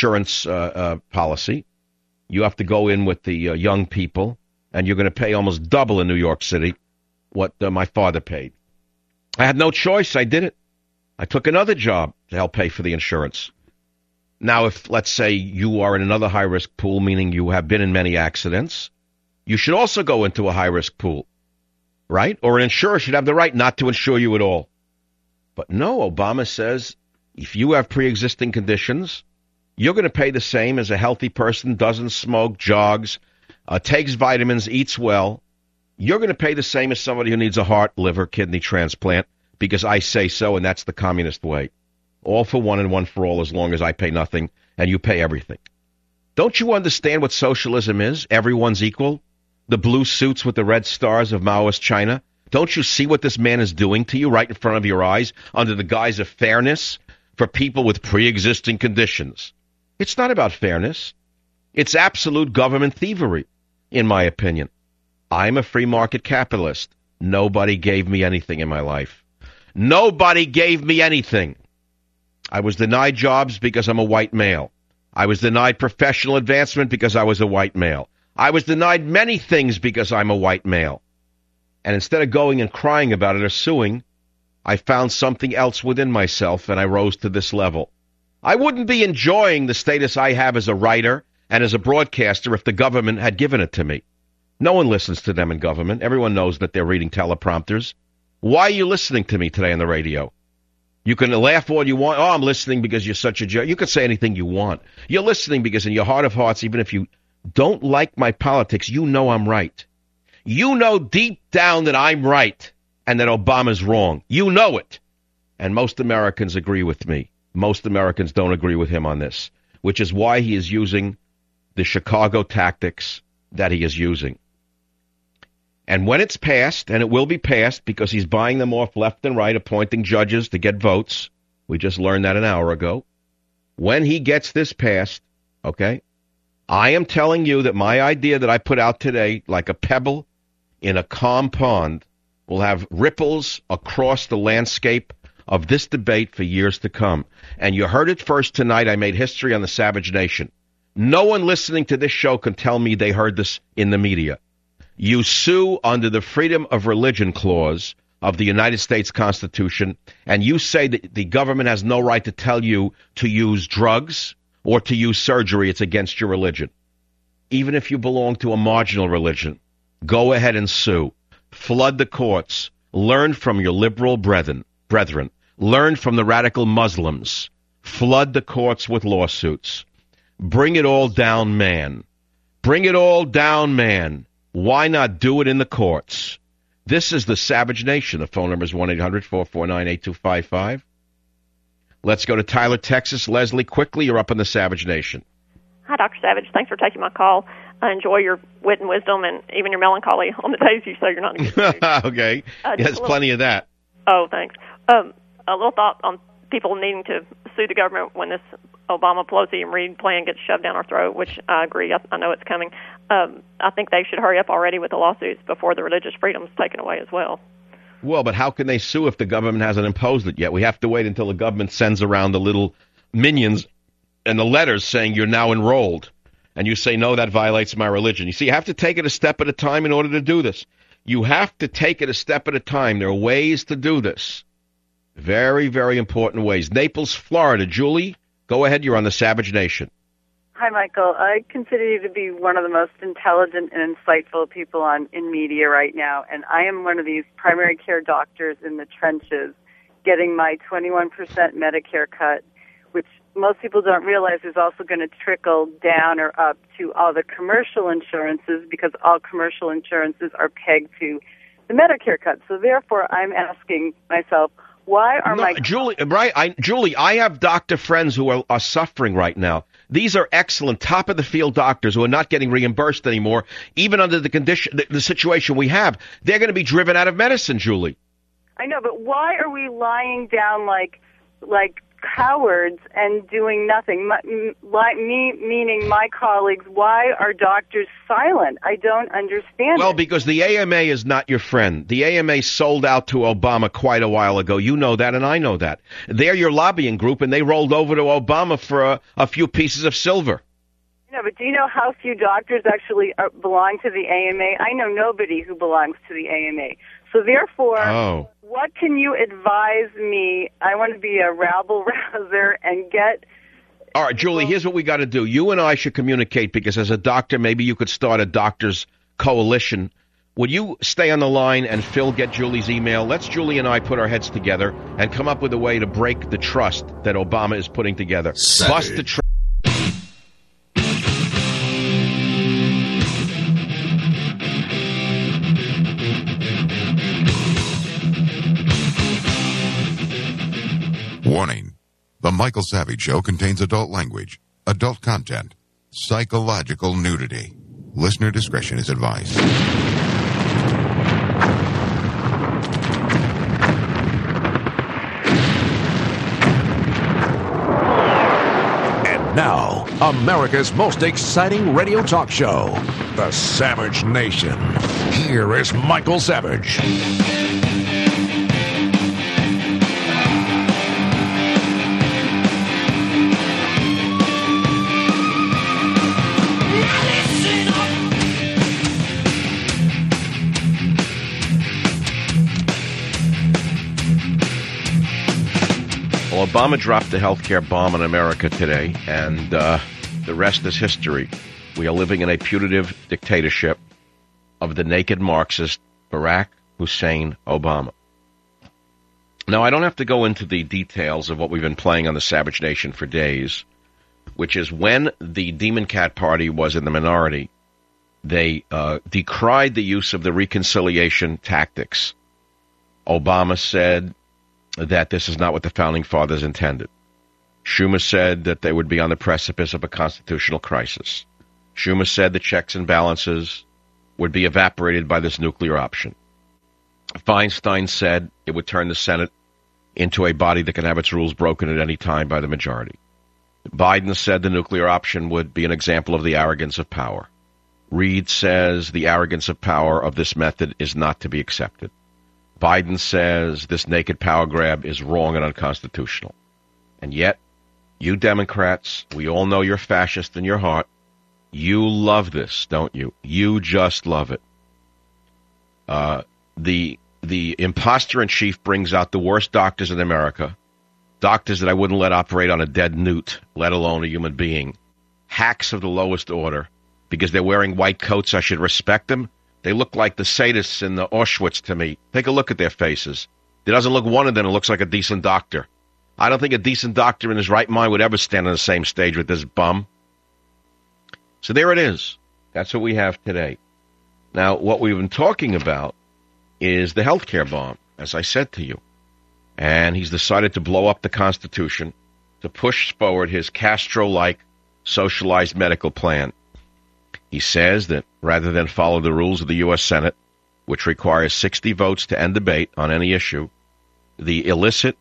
[SPEAKER 5] policy. You have to go in with the young people, and you're going to pay almost double in New York City what my father paid. I had no choice. I did it. I took another job to help pay for the insurance. Now, if, let's say, you are in another high-risk pool, meaning you have been in many accidents, you should also go into a high-risk pool, right? Or an insurer should have the right not to insure you at all. But no, Obama says if you have pre-existing conditions, you're going to pay the same as a healthy person, doesn't smoke, jogs, takes vitamins, eats well. You're going to pay the same as somebody who needs a heart, liver, kidney transplant because I say so, and that's the communist way. All for one and one for all as long as I pay nothing and you pay everything. Don't you understand what socialism is? Everyone's equal. The blue suits with the red stars of Maoist China. Don't you see what this man is doing to you right in front of your eyes under the guise of fairness for people with pre-existing conditions? It's not about fairness. It's absolute government thievery, in my opinion. I'm a free market capitalist. Nobody gave me anything in my life. Nobody gave me anything. I was denied jobs because I'm a white male. I was denied professional advancement because I was a white male. I was denied many things because I'm a white male. And instead of going and crying about it or suing, I found something else within myself, and I rose to this level. I wouldn't be enjoying the status I have as a writer and as a broadcaster if the government had given it to me. No one listens to them in government. Everyone knows that they're reading teleprompters. Why are you listening to me today on the radio? You can laugh all you want. Oh, I'm listening because you're such a jerk. You can say anything you want. You're listening because in your heart of hearts, even if you don't like my politics, you know I'm right. You know deep down that I'm right and that Obama's wrong. You know it. And most Americans agree with me. Most Americans don't agree with him on this, which is why he is using the Chicago tactics that he is using. And when it's passed, and it will be passed because he's buying them off left and right, appointing judges to get votes. We just learned that an hour ago. When he gets this passed, okay, I am telling you that my idea that I put out today, like a pebble in a calm pond, will have ripples across the landscape of this debate for years to come. And you heard it first tonight. I made history on the Savage Nation. No one listening to this show can tell me they heard this in the media. You sue under the Freedom of Religion Clause of the United States Constitution, and you say that the government has no right to tell you to use drugs or to use surgery. It's against your religion. Even if you belong to a marginal religion, go ahead and sue. Flood the courts. Learn from your liberal brethren. Learn from the radical Muslims. Flood the courts with lawsuits. Bring it all down, man. Bring it all down, man. Why not do it in the courts? This is the Savage Nation. The phone number is 1-800-449-8255. Let's go to Tyler, Texas. Leslie, quickly, you're up in the Savage Nation.
[SPEAKER 19] Hi, Dr. Savage. Thanks for taking my call. I enjoy your wit and wisdom and even your melancholy on the days you say you're not in a good mood.
[SPEAKER 5] Okay. There's plenty of that.
[SPEAKER 19] Oh, thanks. A little thought on people needing to sue the government when this Obama, Pelosi, and Reid plan gets shoved down our throat, which I agree. I know it's coming. I think they should hurry up already with the lawsuits before the religious freedom is taken away as well.
[SPEAKER 5] Well, but how can they sue if the government hasn't imposed it yet? We have to wait until the government sends around the little minions and the letters saying you're now enrolled. And you say, no, that violates my religion. You see, you have to take it a step at a time in order to do this. You have to take it a step at a time. There are ways to do this. Very, very important ways. Naples, Florida. Julie, go ahead. You're on the Savage Nation.
[SPEAKER 20] Hi, Michael. I consider you to be one of the most intelligent and insightful people in media right now, and I am one of these primary care doctors in the trenches getting my 21% Medicare cut, which most people don't realize is also going to trickle down or up to all the commercial insurances because all commercial insurances are pegged to the Medicare cut. So therefore, I'm asking myself, why are
[SPEAKER 5] Julie, I have doctor friends who are suffering right now. These are excellent, top-of-the-field doctors who are not getting reimbursed anymore, even under the condition, the situation we have. They're going to be driven out of medicine, Julie.
[SPEAKER 20] I know, but why are we lying down like cowards and doing nothing? Meaning my colleagues, why are doctors silent? I don't understand.
[SPEAKER 5] Well, because the AMA is not your friend. The AMA sold out to Obama quite a while ago. You know that, and I know that. They're your lobbying group, and they rolled over to Obama for a few pieces of silver.
[SPEAKER 20] No, but do you know how few doctors actually belong to the AMA? I know nobody who belongs to the AMA. So therefore, what can you advise me? I want to be a rabble-rouser and get...
[SPEAKER 5] All right, Julie, here's what we got to do. You and I should communicate because as a doctor, maybe you could start a doctor's coalition. Would you stay on the line and Phil get Julie's email? Let's Julie and I put our heads together and come up with a way to break the trust that Obama is putting together. Bust the trust.
[SPEAKER 1] Warning. The Michael Savage Show contains adult language, adult content, psychological nudity. Listener discretion is advised.
[SPEAKER 2] And now, America's most exciting radio talk show, The Savage Nation. Here is Michael Savage.
[SPEAKER 5] Well, Obama dropped the healthcare bomb on America today, and the rest is history. We are living in a putative dictatorship of the naked Marxist Barack Hussein Obama. Now, I don't have to go into the details of what we've been playing on the Savage Nation for days, which is when the Demon Cat Party was in the minority, they decried the use of the reconciliation tactics. Obama said that this is not what the Founding Fathers intended. Schumer said that they would be on the precipice of a constitutional crisis. Schumer said the checks and balances would be evaporated by this nuclear option. Feinstein said it would turn the Senate into a body that can have its rules broken at any time by the majority. Biden said the nuclear option would be an example of the arrogance of power. Reid says the arrogance of power of this method is not to be accepted. Biden says this naked power grab is wrong and unconstitutional. And yet, you Democrats, we all know you're fascist in your heart. You love this, don't you? You just love it. The imposter-in-chief brings out the worst doctors in America, doctors that I wouldn't let operate on a dead newt, let alone a human being, hacks of the lowest order. Because they're wearing white coats, I should respect them. They look like the sadists in the Auschwitz to me. Take a look at their faces. There doesn't look one of them that looks like a decent doctor. I don't think a decent doctor in his right mind would ever stand on the same stage with this bum. So there it is. That's what we have today. Now, what we've been talking about is the healthcare bomb, as I said to you. And he's decided to blow up the Constitution to push forward his Castro-like socialized medical plan. He says that rather than follow the rules of the U.S. Senate, which requires 60 votes to end debate on any issue, the illicit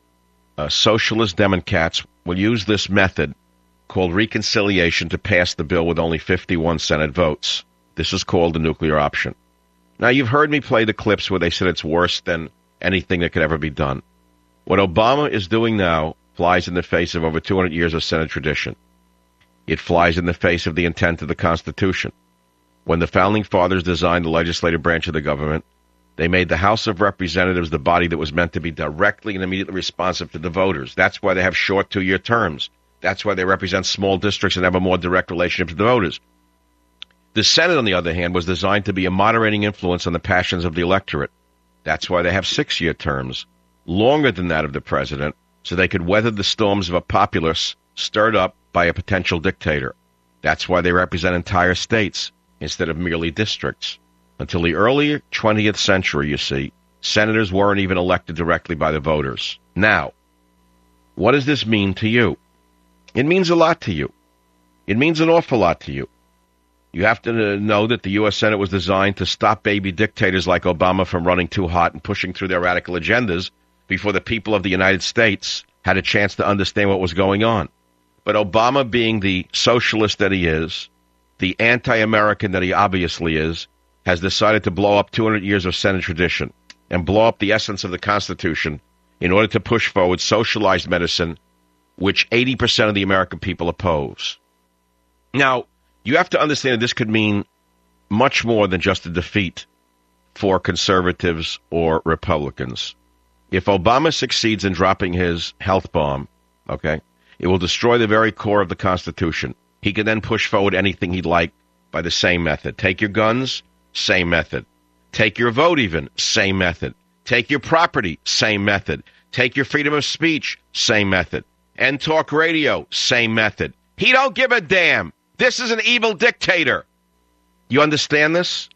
[SPEAKER 5] socialist Democrats will use this method called reconciliation to pass the bill with only 51 Senate votes. This is called the nuclear option. Now, you've heard me play the clips where they said it's worse than anything that could ever be done. What Obama is doing now flies in the face of over 200 years of Senate tradition. It flies in the face of the intent of the Constitution. When the Founding Fathers designed the legislative branch of the government, they made the House of Representatives the body that was meant to be directly and immediately responsive to the voters. That's why they have short 2-year terms. That's why they represent small districts and have a more direct relationship to the voters. The Senate, on the other hand, was designed to be a moderating influence on the passions of the electorate. That's why they have 6-year terms, longer than that of the president, so they could weather the storms of a populace stirred up by a potential dictator. That's why they represent entire states instead of merely districts. Until the early 20th century, you see, senators weren't even elected directly by the voters. Now, what does this mean to you? It means a lot to you. It means an awful lot to you. You have to know that the U.S. Senate was designed to stop baby dictators like Obama from running too hot and pushing through their radical agendas before the people of the United States had a chance to understand what was going on. But Obama, being the socialist that he is, the anti-American that he obviously is, has decided to blow up 200 years of Senate tradition and blow up the essence of the Constitution in order to push forward socialized medicine, which 80% of the American people oppose. Now, you have to understand that this could mean much more than just a defeat for conservatives or Republicans. If Obama succeeds in dropping his health bomb, okay, it will destroy the very core of the Constitution. He can then push forward anything he'd like by the same method. Take your guns, same method. Take your vote even, same method. Take your property, same method. Take your freedom of speech, same method. End talk radio, same method. He don't give a damn. This is an evil dictator. You understand this?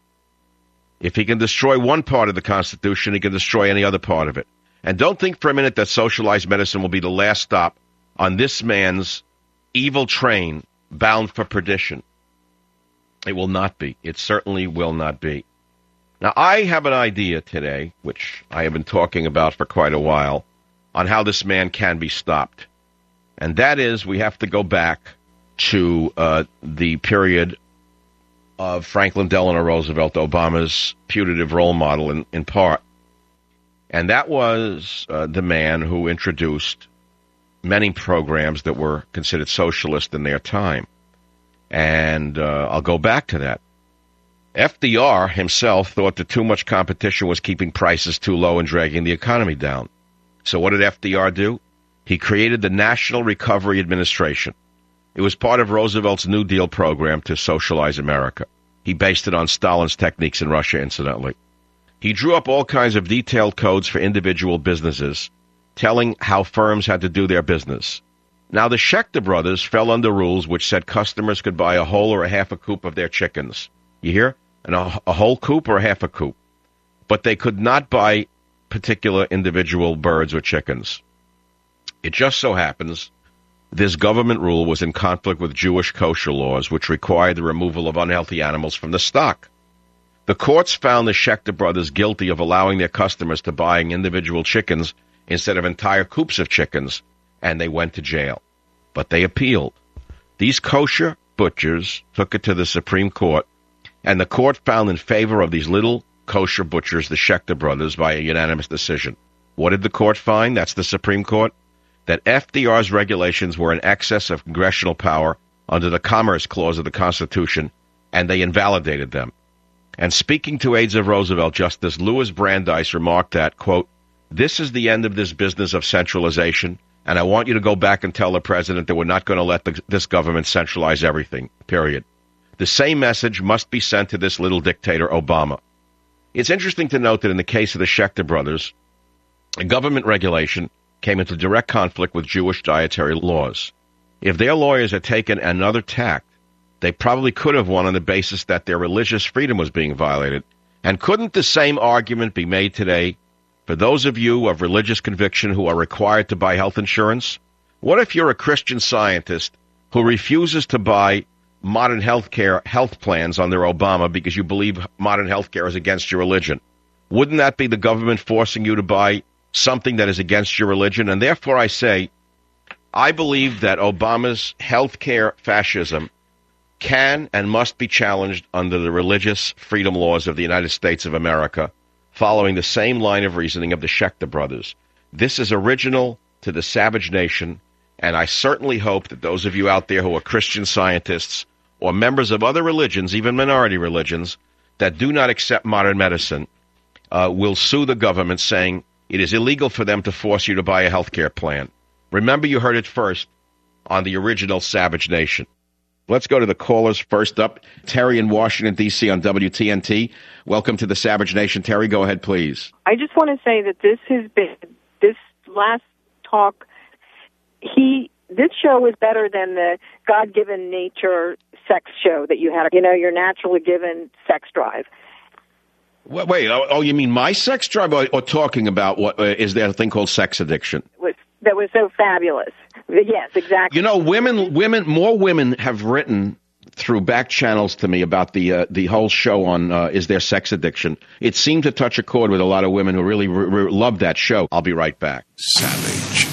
[SPEAKER 5] If he can destroy one part of the Constitution, he can destroy any other part of it. And don't think for a minute that socialized medicine will be the last stop on this man's evil train bound for perdition. It will not be. It certainly will not be. Now, I have an idea today, which I have been talking about for quite a while, on how this man can be stopped. And that is, we have to go back to the period of Franklin Delano Roosevelt, Obama's putative role model in part. And that was the man who introduced many programs that were considered socialist in their time. And I'll go back to that. FDR himself thought that too much competition was keeping prices too low and dragging the economy down. So what did FDR do? He created the National Recovery Administration. It was part of Roosevelt's New Deal program to socialize America. He based it on Stalin's techniques in Russia, incidentally. He drew up all kinds of detailed codes for individual businesses, telling how firms had to do their business. Now, the Schechter brothers fell under rules which said customers could buy a whole or a half a coop of their chickens. You hear? A whole coop or a half a coop. But they could not buy particular individual birds or chickens. It just so happens this government rule was in conflict with Jewish kosher laws, which required the removal of unhealthy animals from the stock. The courts found the Schechter brothers guilty of allowing their customers to buy individual chickens instead of entire coops of chickens, and they went to jail. But they appealed. These kosher butchers took it to the Supreme Court, and the court found in favor of these little kosher butchers, the Schechter brothers, by a unanimous decision. What did the court find? That's the Supreme Court. That FDR's regulations were in excess of congressional power under the Commerce Clause of the Constitution, and they invalidated them. And speaking to aides of Roosevelt, Justice Louis Brandeis remarked that, quote, "This is the end of this business of centralization, and I want you to go back and tell the president that we're not going to let this government centralize everything, period. The same message must be sent to this little dictator, Obama." It's interesting to note that in the case of the Schechter brothers, a government regulation came into direct conflict with Jewish dietary laws. If their lawyers had taken another tack, they probably could have won on the basis that their religious freedom was being violated. And couldn't the same argument be made today for those of you of religious conviction who are required to buy health insurance? What if you're a Christian Scientist who refuses to buy modern health plans under Obama because you believe modern health care is against your religion? Wouldn't that be the government forcing you to buy something that is against your religion? And therefore I say, I believe that Obama's health care fascism can and must be challenged under the religious freedom laws of the United States of America, following the same line of reasoning of the Schechter brothers. This is original to the savage nation, and I certainly hope that those of you out there who are Christian Scientists or members of other religions, even minority religions, that do not accept modern medicine, will sue the government saying it is illegal for them to force you to buy a health care plan. Remember, you heard it first on the original Savage Nation. Let's go to the callers. First up, Terry in Washington, D.C. on WTNT. Welcome to the Savage Nation. Terry, go ahead, please.
[SPEAKER 21] I just want to say that this last talk, this show was better than the God-given nature sex show that you had. You know, your naturally given sex drive.
[SPEAKER 5] Wait, you mean my sex drive, or talking about what is there a thing called sex addiction?
[SPEAKER 21] That was so fabulous. Yes, exactly.
[SPEAKER 5] You know, more women have written through back channels to me about the whole show on is there sex addiction. It seemed to touch a chord with a lot of women who really loved that show. I'll be right back.
[SPEAKER 1] Savage.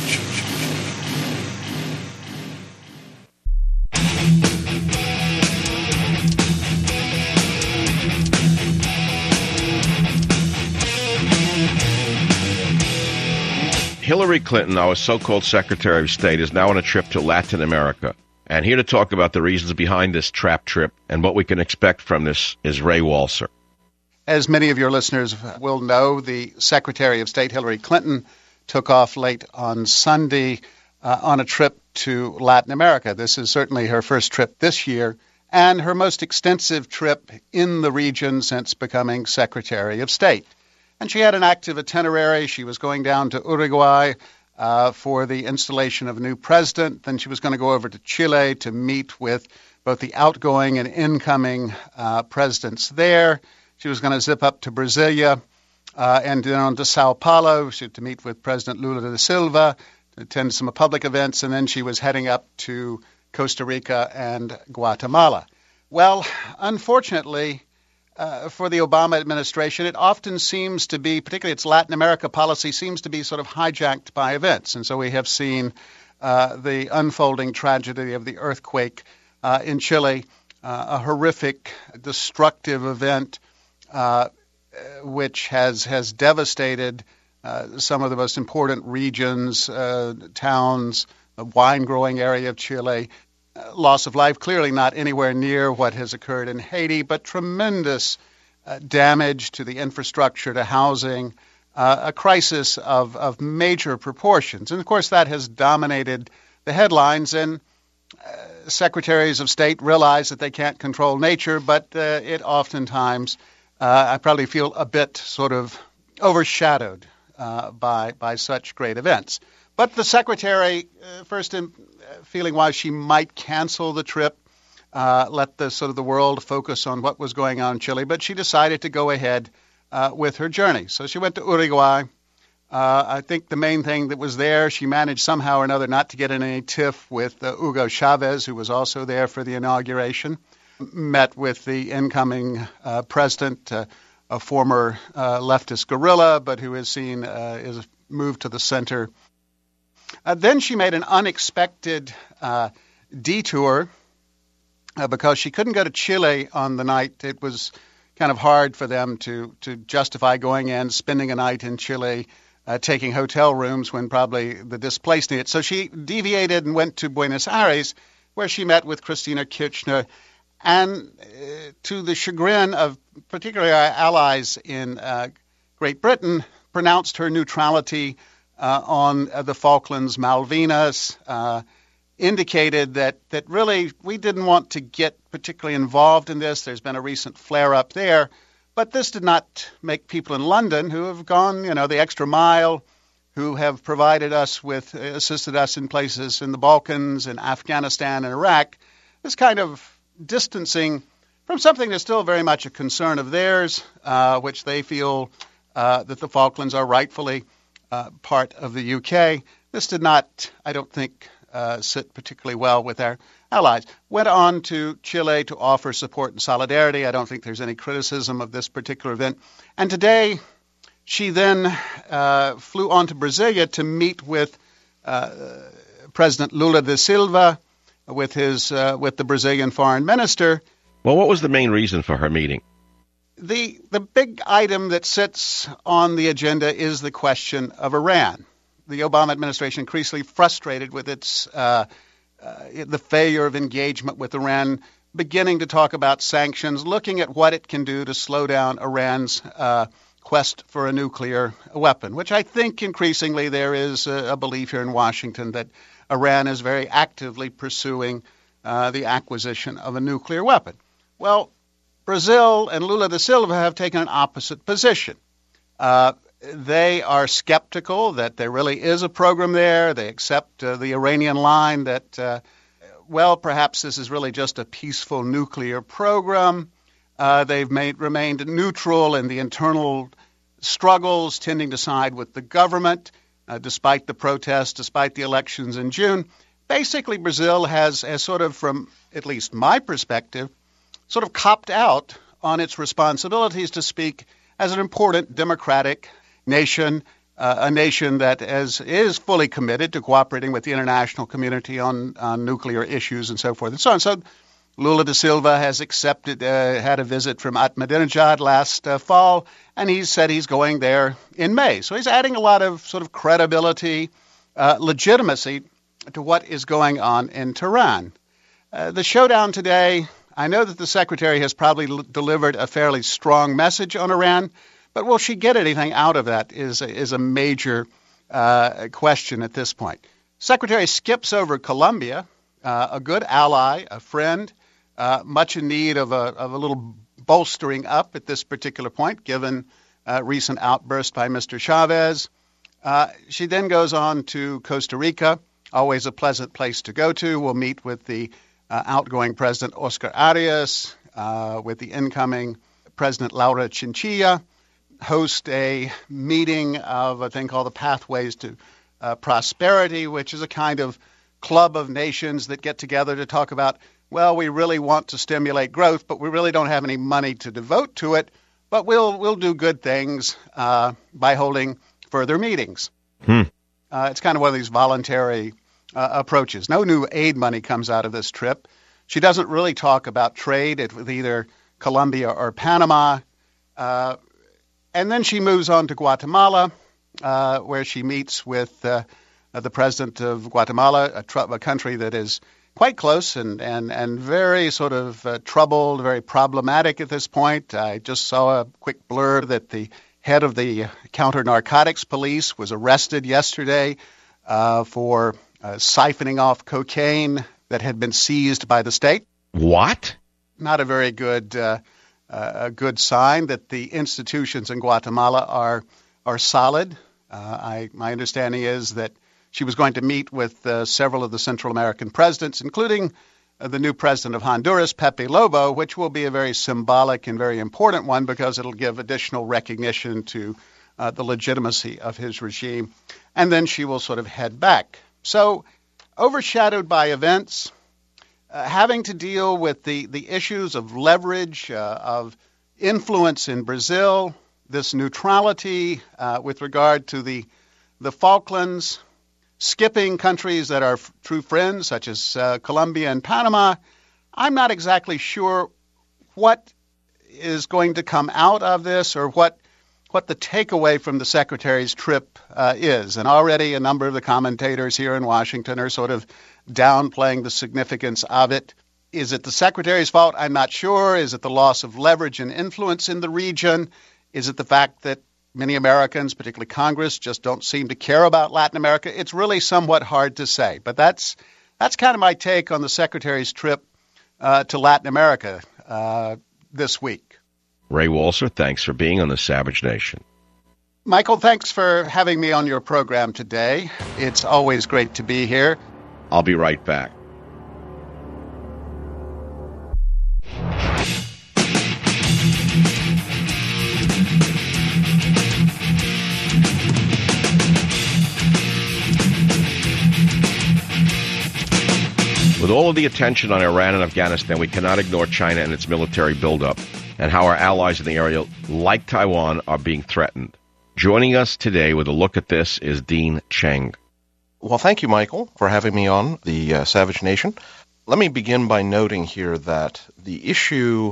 [SPEAKER 5] Hillary Clinton, our so-called Secretary of State, is now on a trip to Latin America. And here to talk about the reasons behind this trap trip and what we can expect from this is Ray Walser.
[SPEAKER 22] As many of your listeners will know, the Secretary of State, Hillary Clinton, took off late on Sunday on a trip to Latin America. This is certainly her first trip this year and her most extensive trip in the region since becoming Secretary of State. And she had an active itinerary. She was going down to Uruguay for the installation of a new president. Then she was going to go over to Chile to meet with both the outgoing and incoming presidents there. She was going to zip up to Brasilia and then on to Sao Paulo to meet with President Lula da Silva, to attend some public events, and then she was heading up to Costa Rica and Guatemala. Well, unfortunately, for the Obama administration, it often seems to be, particularly its Latin America policy, seems to be sort of hijacked by events. And so we have seen the unfolding tragedy of the earthquake in Chile, a horrific, destructive event which has devastated some of the most important regions, towns, the wine-growing area of Chile. Loss of life, clearly not anywhere near what has occurred in Haiti, but tremendous damage to the infrastructure, to housing, a crisis of major proportions. And, of course, that has dominated the headlines, and secretaries of state realize that they can't control nature, but it oftentimes, I probably feel a bit sort of overshadowed by such great events. But the secretary, first in feeling why she might cancel the trip, let the world focus on what was going on in Chile, but she decided to go ahead with her journey. So she went to Uruguay. I think the main thing that was there, she managed somehow or another not to get in any tiff with Hugo Chavez, who was also there for the inauguration. Met with the incoming president, a former leftist guerrilla, but who is seen is moved to the center. Then she made an unexpected detour because she couldn't go to Chile on the night. It was kind of hard for them to justify going in, spending a night in Chile, taking hotel rooms when probably the displaced need it. So she deviated and went to Buenos Aires, where she met with Christina Kirchner, and to the chagrin of particularly our allies in Great Britain, pronounced her neutrality on the Falklands, Malvinas, indicated that really we didn't want to get particularly involved in this. There's been a recent flare-up there. But this did not make people in London who have gone, the extra mile, who have provided us with, assisted us in places in the Balkans, in Afghanistan and Iraq, this kind of distancing from something that's still very much a concern of theirs, which they feel that the Falklands are rightfully part of the UK. This did not, I don't think, sit particularly well with our allies. Went on to Chile to offer support and solidarity. I don't think there's any criticism of this particular event. And today, she then flew on to Brasilia to meet with President Lula da Silva, with the Brazilian foreign minister.
[SPEAKER 5] Well, what was the main reason for her meeting?
[SPEAKER 22] The big item that sits on the agenda is the question of Iran. The Obama administration increasingly frustrated with its the failure of engagement with Iran, beginning to talk about sanctions, looking at what it can do to slow down Iran's quest for a nuclear weapon, which I think increasingly there is a belief here in Washington that Iran is very actively pursuing the acquisition of a nuclear weapon. Well, Brazil and Lula da Silva have taken an opposite position. They are skeptical that there really is a program there. They accept the Iranian line that, perhaps this is really just a peaceful nuclear program. They've remained neutral in the internal struggles, tending to side with the government, despite the protests, despite the elections in June. Basically, Brazil has sort of, from at least my perspective, sort of copped out on its responsibilities to speak as an important democratic nation, a nation that is fully committed to cooperating with the international community on nuclear issues and so forth and so on. So Lula da Silva has accepted, had a visit from Ahmadinejad last fall, and he said he's going there in May. So he's adding a lot of sort of credibility, legitimacy to what is going on in Tehran. The showdown today, I know that the secretary has probably delivered a fairly strong message on Iran, but will she get anything out of that is a major question at this point. Secretary skips over Colombia, a good ally, a friend, much in need of a little bolstering up at this particular point, given recent outburst by Mr. Chavez. She then goes on to Costa Rica, always a pleasant place to go to. We'll meet with the outgoing President Oscar Arias, with the incoming President Laura Chinchilla, host a meeting of a thing called the Pathways to Prosperity, which is a kind of club of nations that get together to talk about, well, we really want to stimulate growth, but we really don't have any money to devote to it, but we'll do good things by holding further meetings. It's kind of one of these voluntary approaches. No new aid money comes out of this trip. She doesn't really talk about trade with either Colombia or Panama. And then she moves on to Guatemala, where she meets with the president of Guatemala, a country that is quite close and very sort of troubled, very problematic at this point. I just saw a quick blurb that the head of the counter-narcotics police, was arrested yesterday for siphoning off cocaine that had been seized by the state.
[SPEAKER 5] What?
[SPEAKER 22] Not a very good sign that the institutions in Guatemala are solid. My understanding is that she was going to meet with several of the Central American presidents, including the new president of Honduras, Pepe Lobo, which will be a very symbolic and very important one because it'll give additional recognition to the legitimacy of his regime. And then she will sort of head back. So overshadowed by events, having to deal with the issues of leverage, of influence in Brazil, this neutrality with regard to the Falklands, skipping countries that are true friends, such as Colombia and Panama, I'm not exactly sure what is going to come out of this or what the takeaway from the Secretary's trip is. And already a number of the commentators here in Washington are sort of downplaying the significance of it. Is it the Secretary's fault? I'm not sure. Is it the loss of leverage and influence in the region? Is it the fact that many Americans, particularly Congress, just don't seem to care about Latin America? It's really somewhat hard to say. But that's kind of my take on the Secretary's trip to Latin America this week.
[SPEAKER 5] Ray Walser, thanks for being on the Savage Nation.
[SPEAKER 22] Michael, thanks for having me on your program today. It's always great to be here.
[SPEAKER 5] I'll be right back. With all of the attention on Iran and Afghanistan, we cannot ignore China and its military buildup and how our allies in the area, like Taiwan, are being threatened. Joining us today with a look at this is Dean Cheng.
[SPEAKER 4] Well, thank you, Michael, for having me on the Savage Nation. Let me begin by noting here that the issue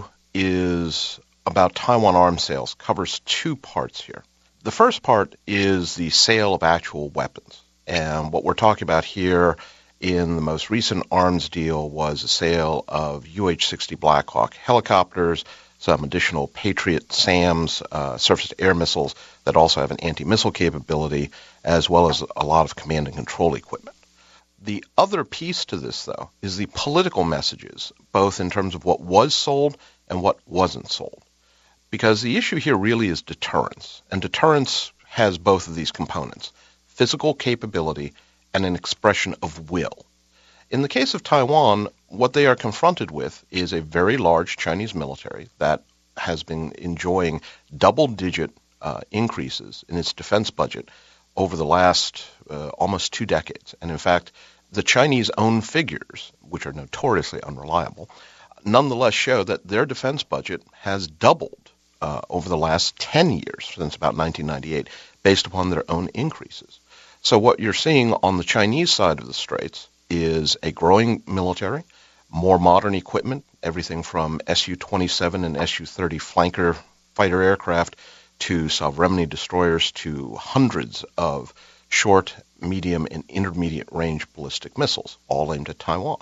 [SPEAKER 4] is about Taiwan arms sales, covers two parts here. The first part is the sale of actual weapons. And what we're talking about here in the most recent arms deal was a sale of UH-60 Blackhawk helicopters, some additional Patriot SAMs, surface-to-air missiles that also have an anti-missile capability, as well as a lot of command and control equipment. The other piece to this, though, is the political messages, both in terms of what was sold and what wasn't sold. Because the issue here really is deterrence, and deterrence has both of these components, physical capability and an expression of will. In the case of Taiwan, what they are confronted with is a very large Chinese military that has been enjoying double-digit increases in its defense budget over the last almost 2 decades. And in fact, the Chinese own figures, which are notoriously unreliable, nonetheless show that their defense budget has doubled over the last 10 years, since about 1998, based upon their own increases. So what you're seeing on the Chinese side of the straits is a growing military, more modern equipment, everything from Su-27 and Su-30 flanker fighter aircraft to Sovereignty destroyers to hundreds of short, medium, and intermediate range ballistic missiles, all aimed at Taiwan.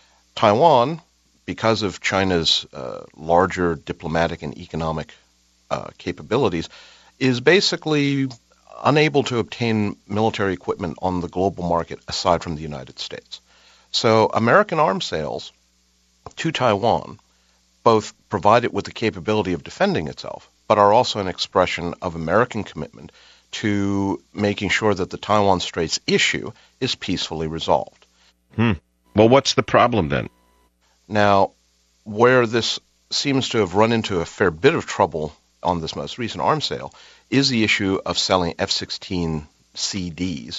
[SPEAKER 4] Taiwan, because of China's larger diplomatic and economic capabilities, is basically unable to obtain military equipment on the global market aside from the United States. So American arms sales to Taiwan both provide it with the capability of defending itself, but are also an expression of American commitment to making sure that the Taiwan Straits issue is peacefully resolved.
[SPEAKER 5] Well, what's the problem then?
[SPEAKER 4] Now, where this seems to have run into a fair bit of trouble on this most recent arms sale is the issue of selling F-16CDs,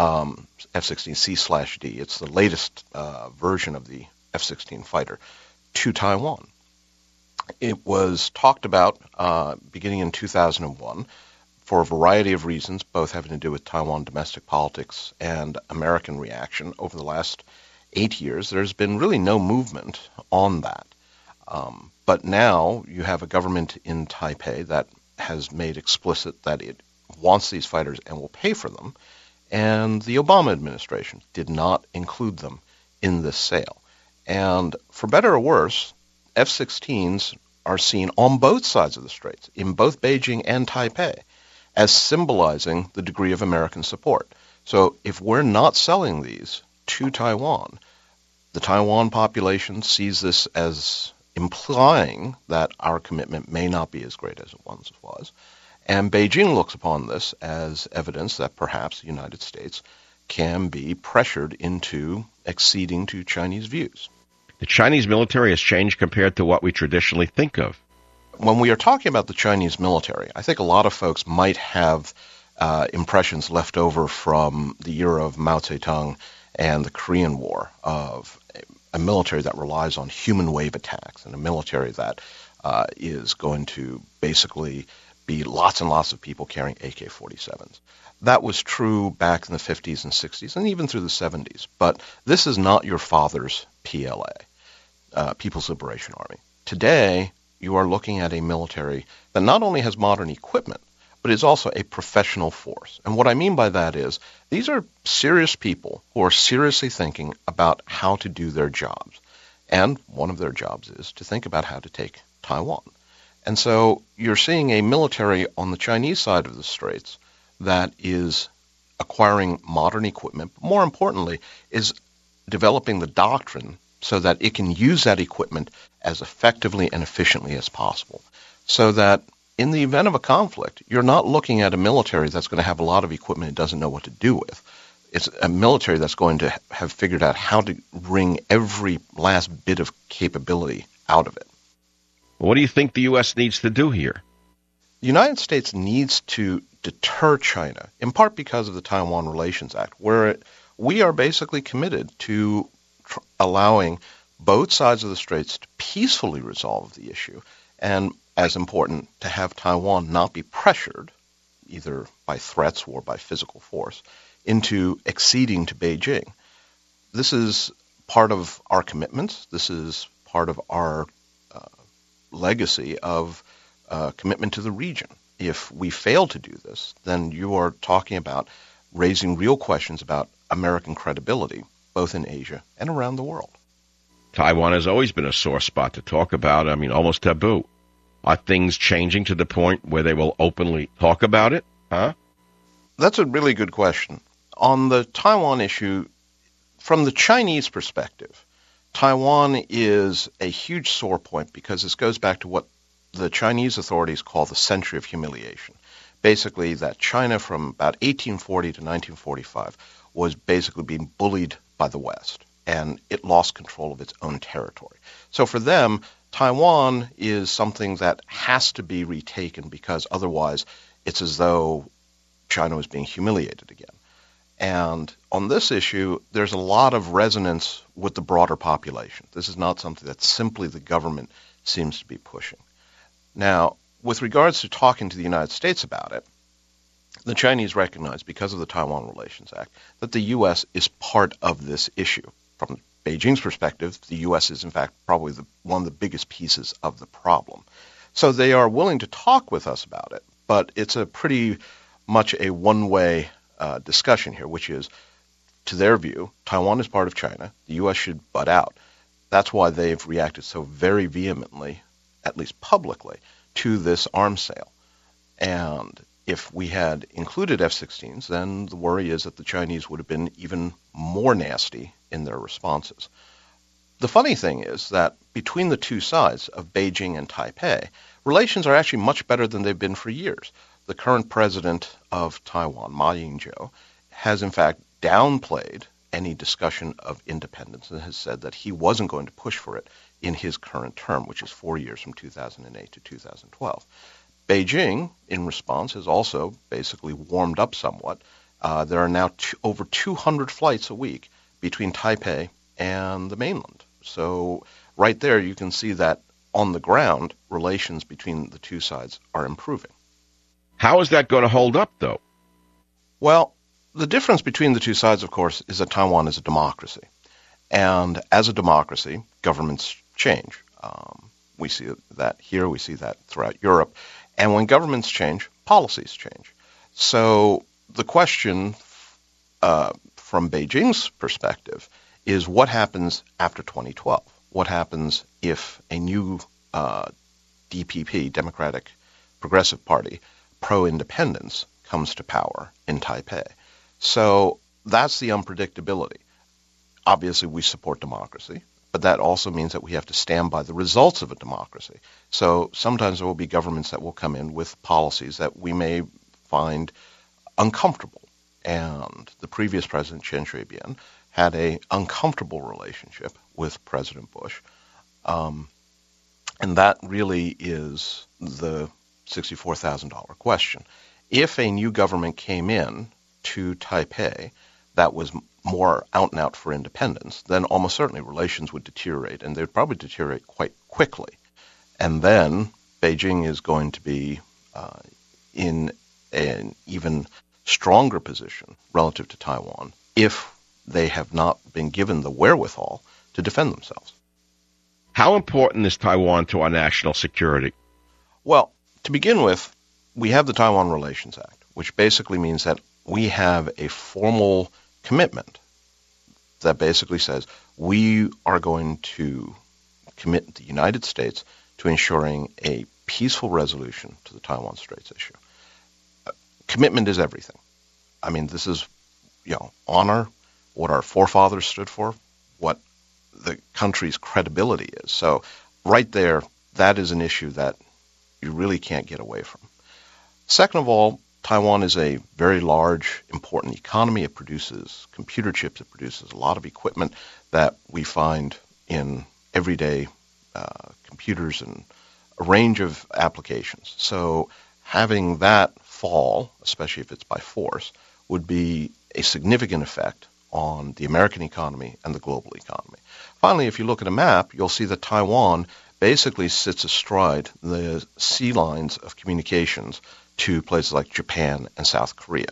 [SPEAKER 4] F-16C/D. It's the latest version of the F-16 fighter to Taiwan. It was talked about beginning in 2001 for a variety of reasons, both having to do with Taiwan domestic politics and American reaction. Over the last 8 years, there's been really no movement on that. But now you have a government in Taipei that has made explicit that it wants these fighters and will pay for them, and the Obama administration did not include them in this sale. And for better or worse, F-16s are seen on both sides of the straits, in both Beijing and Taipei. as symbolizing the degree of American support. So if we're not selling these to Taiwan, the Taiwan population sees this as implying that our commitment may not be as great as it once was. And Beijing looks upon this as evidence that perhaps the United States can be pressured into acceding to Chinese views.
[SPEAKER 5] The Chinese military has changed compared to what we traditionally think of.
[SPEAKER 4] When we are talking about the Chinese military, I think a lot of folks might have impressions left over from the era of Mao Zedong and the Korean War of a military that relies on human wave attacks and a military that is going to basically be lots and lots of people carrying AK-47s. That was true back in the 50s and 60s and even through the 70s. But this is not your father's PLA, People's Liberation Army. Today, you are looking at a military that not only has modern equipment, but is also a professional force. And what I mean by that is these are serious people who are seriously thinking about how to do their jobs. And one of their jobs is to think about how to take Taiwan. And so you're seeing a military on the Chinese side of the straits that is acquiring modern equipment, but more importantly, is developing the doctrine so that it can use that equipment as effectively and efficiently as possible. So that in the event of a conflict, you're not looking at a military that's going to have a lot of equipment it doesn't know what to do with. It's a military that's going to have figured out how to wring every last bit of capability out of it.
[SPEAKER 5] What do you think the U.S. needs to do here?
[SPEAKER 4] The United States needs to deter China, in part because of the Taiwan Relations Act, where we are basically committed to allowing both sides of the straits to peacefully resolve the issue, and as important, to have Taiwan not be pressured, either by threats or by physical force, into acceding to Beijing. This is part of our commitments. This is part of our legacy of commitment to the region. If we fail to do this, then you are talking about raising real questions about American credibility, both in Asia and around the world.
[SPEAKER 5] Taiwan has always been a sore spot to talk about. I mean, almost taboo. Are things changing to the point where they will openly talk about it? Huh?
[SPEAKER 4] That's a really good question. On the Taiwan issue, from the Chinese perspective, Taiwan is a huge sore point because this goes back to what the Chinese authorities call the century of humiliation. Basically, that China from about 1840 to 1945 was basically being bullied by the West, and it lost control of its own territory. So for them, Taiwan is something that has to be retaken because otherwise it's as though China was being humiliated again. And on this issue, there's a lot of resonance with the broader population. This is not something that simply the government seems to be pushing. Now, with regards to talking to the United States about it, the Chinese recognize, because of the Taiwan Relations Act, that the U.S. is part of this issue. From Beijing's perspective, the U.S. is, in fact, probably one of the biggest pieces of the problem. So they are willing to talk with us about it, but it's a pretty much a one-way discussion here, which is, to their view, Taiwan is part of China. The U.S. should butt out. That's why they've reacted so very vehemently, at least publicly, to this arms sale. And if we had included F-16s, then the worry is that the Chinese would have been even more nasty in their responses. The funny thing is that between the two sides of Beijing and Taipei, relations are actually much better than they've been for years. The current president of Taiwan, Ma Ying-jeou, has in fact downplayed any discussion of independence and has said that he wasn't going to push for it in his current term, which is 4 years from 2008 to 2012. Beijing, in response, has also basically warmed up somewhat. There are now over 200 flights a week between Taipei and the mainland. So right there you can see that on the ground, relations between the two sides are improving.
[SPEAKER 5] How is that going to hold up, though?
[SPEAKER 4] Well, the difference between the two sides, of course, is that Taiwan is a democracy. And as a democracy, governments change. We see that here, we see that throughout Europe. And when governments change, policies change. So the question from Beijing's perspective is what happens after 2012? What happens if a new DPP, Democratic Progressive Party, pro-independence, comes to power in Taipei. So that's the unpredictability. Obviously, we support democracy, but that also means that we have to stand by the results of a democracy. So sometimes there will be governments that will come in with policies that we may find uncomfortable. And the previous president, Chen Shui-bian, had an uncomfortable relationship with President Bush. And that really is the $64,000 question. If a new government came in to Taipei that was more out and out for independence, then almost certainly relations would deteriorate, and they would probably deteriorate quite quickly. And then Beijing is going to be in an even stronger position relative to Taiwan if they have not been given the wherewithal to defend themselves.
[SPEAKER 5] How important is Taiwan to our national security?
[SPEAKER 4] Well, to begin with, we have the Taiwan Relations Act, which basically means that we have a formal commitment that basically says we are going to commit the United States to ensuring a peaceful resolution to the Taiwan Straits issue. Commitment is everything. I mean, this is, honor, what our forefathers stood for, what the country's credibility is. So right there, that is an issue that you really can't get away from. Second of all, Taiwan is a very large, important economy. It produces computer chips. It produces a lot of equipment that we find in everyday computers and a range of applications. So having that fall, especially if it's by force, would be a significant effect on the American economy and the global economy. Finally, if you look at a map, you'll see that Taiwan basically sits astride the sea lines of communications to places like Japan and South Korea.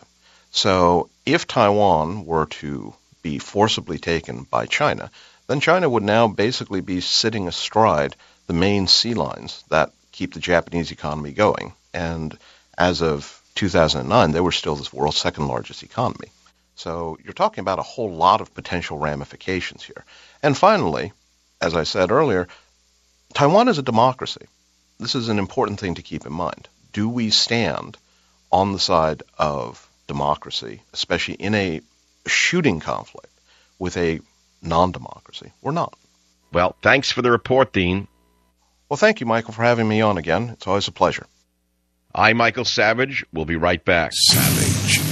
[SPEAKER 4] So if Taiwan were to be forcibly taken by China, then China would now basically be sitting astride the main sea lines that keep the Japanese economy going. And as of 2009, they were still the world's second largest economy. So you're talking about a whole lot of potential ramifications here. And finally, as I said earlier, Taiwan is a democracy. This is an important thing to keep in mind. Do we stand on the side of democracy, especially in a shooting conflict with a non-democracy? We're not.
[SPEAKER 5] Well, thanks for the report, Dean.
[SPEAKER 4] Well, thank you, Michael, for having me on again. It's always a pleasure.
[SPEAKER 5] I'm Michael Savage. We'll be right back.
[SPEAKER 1] Savage.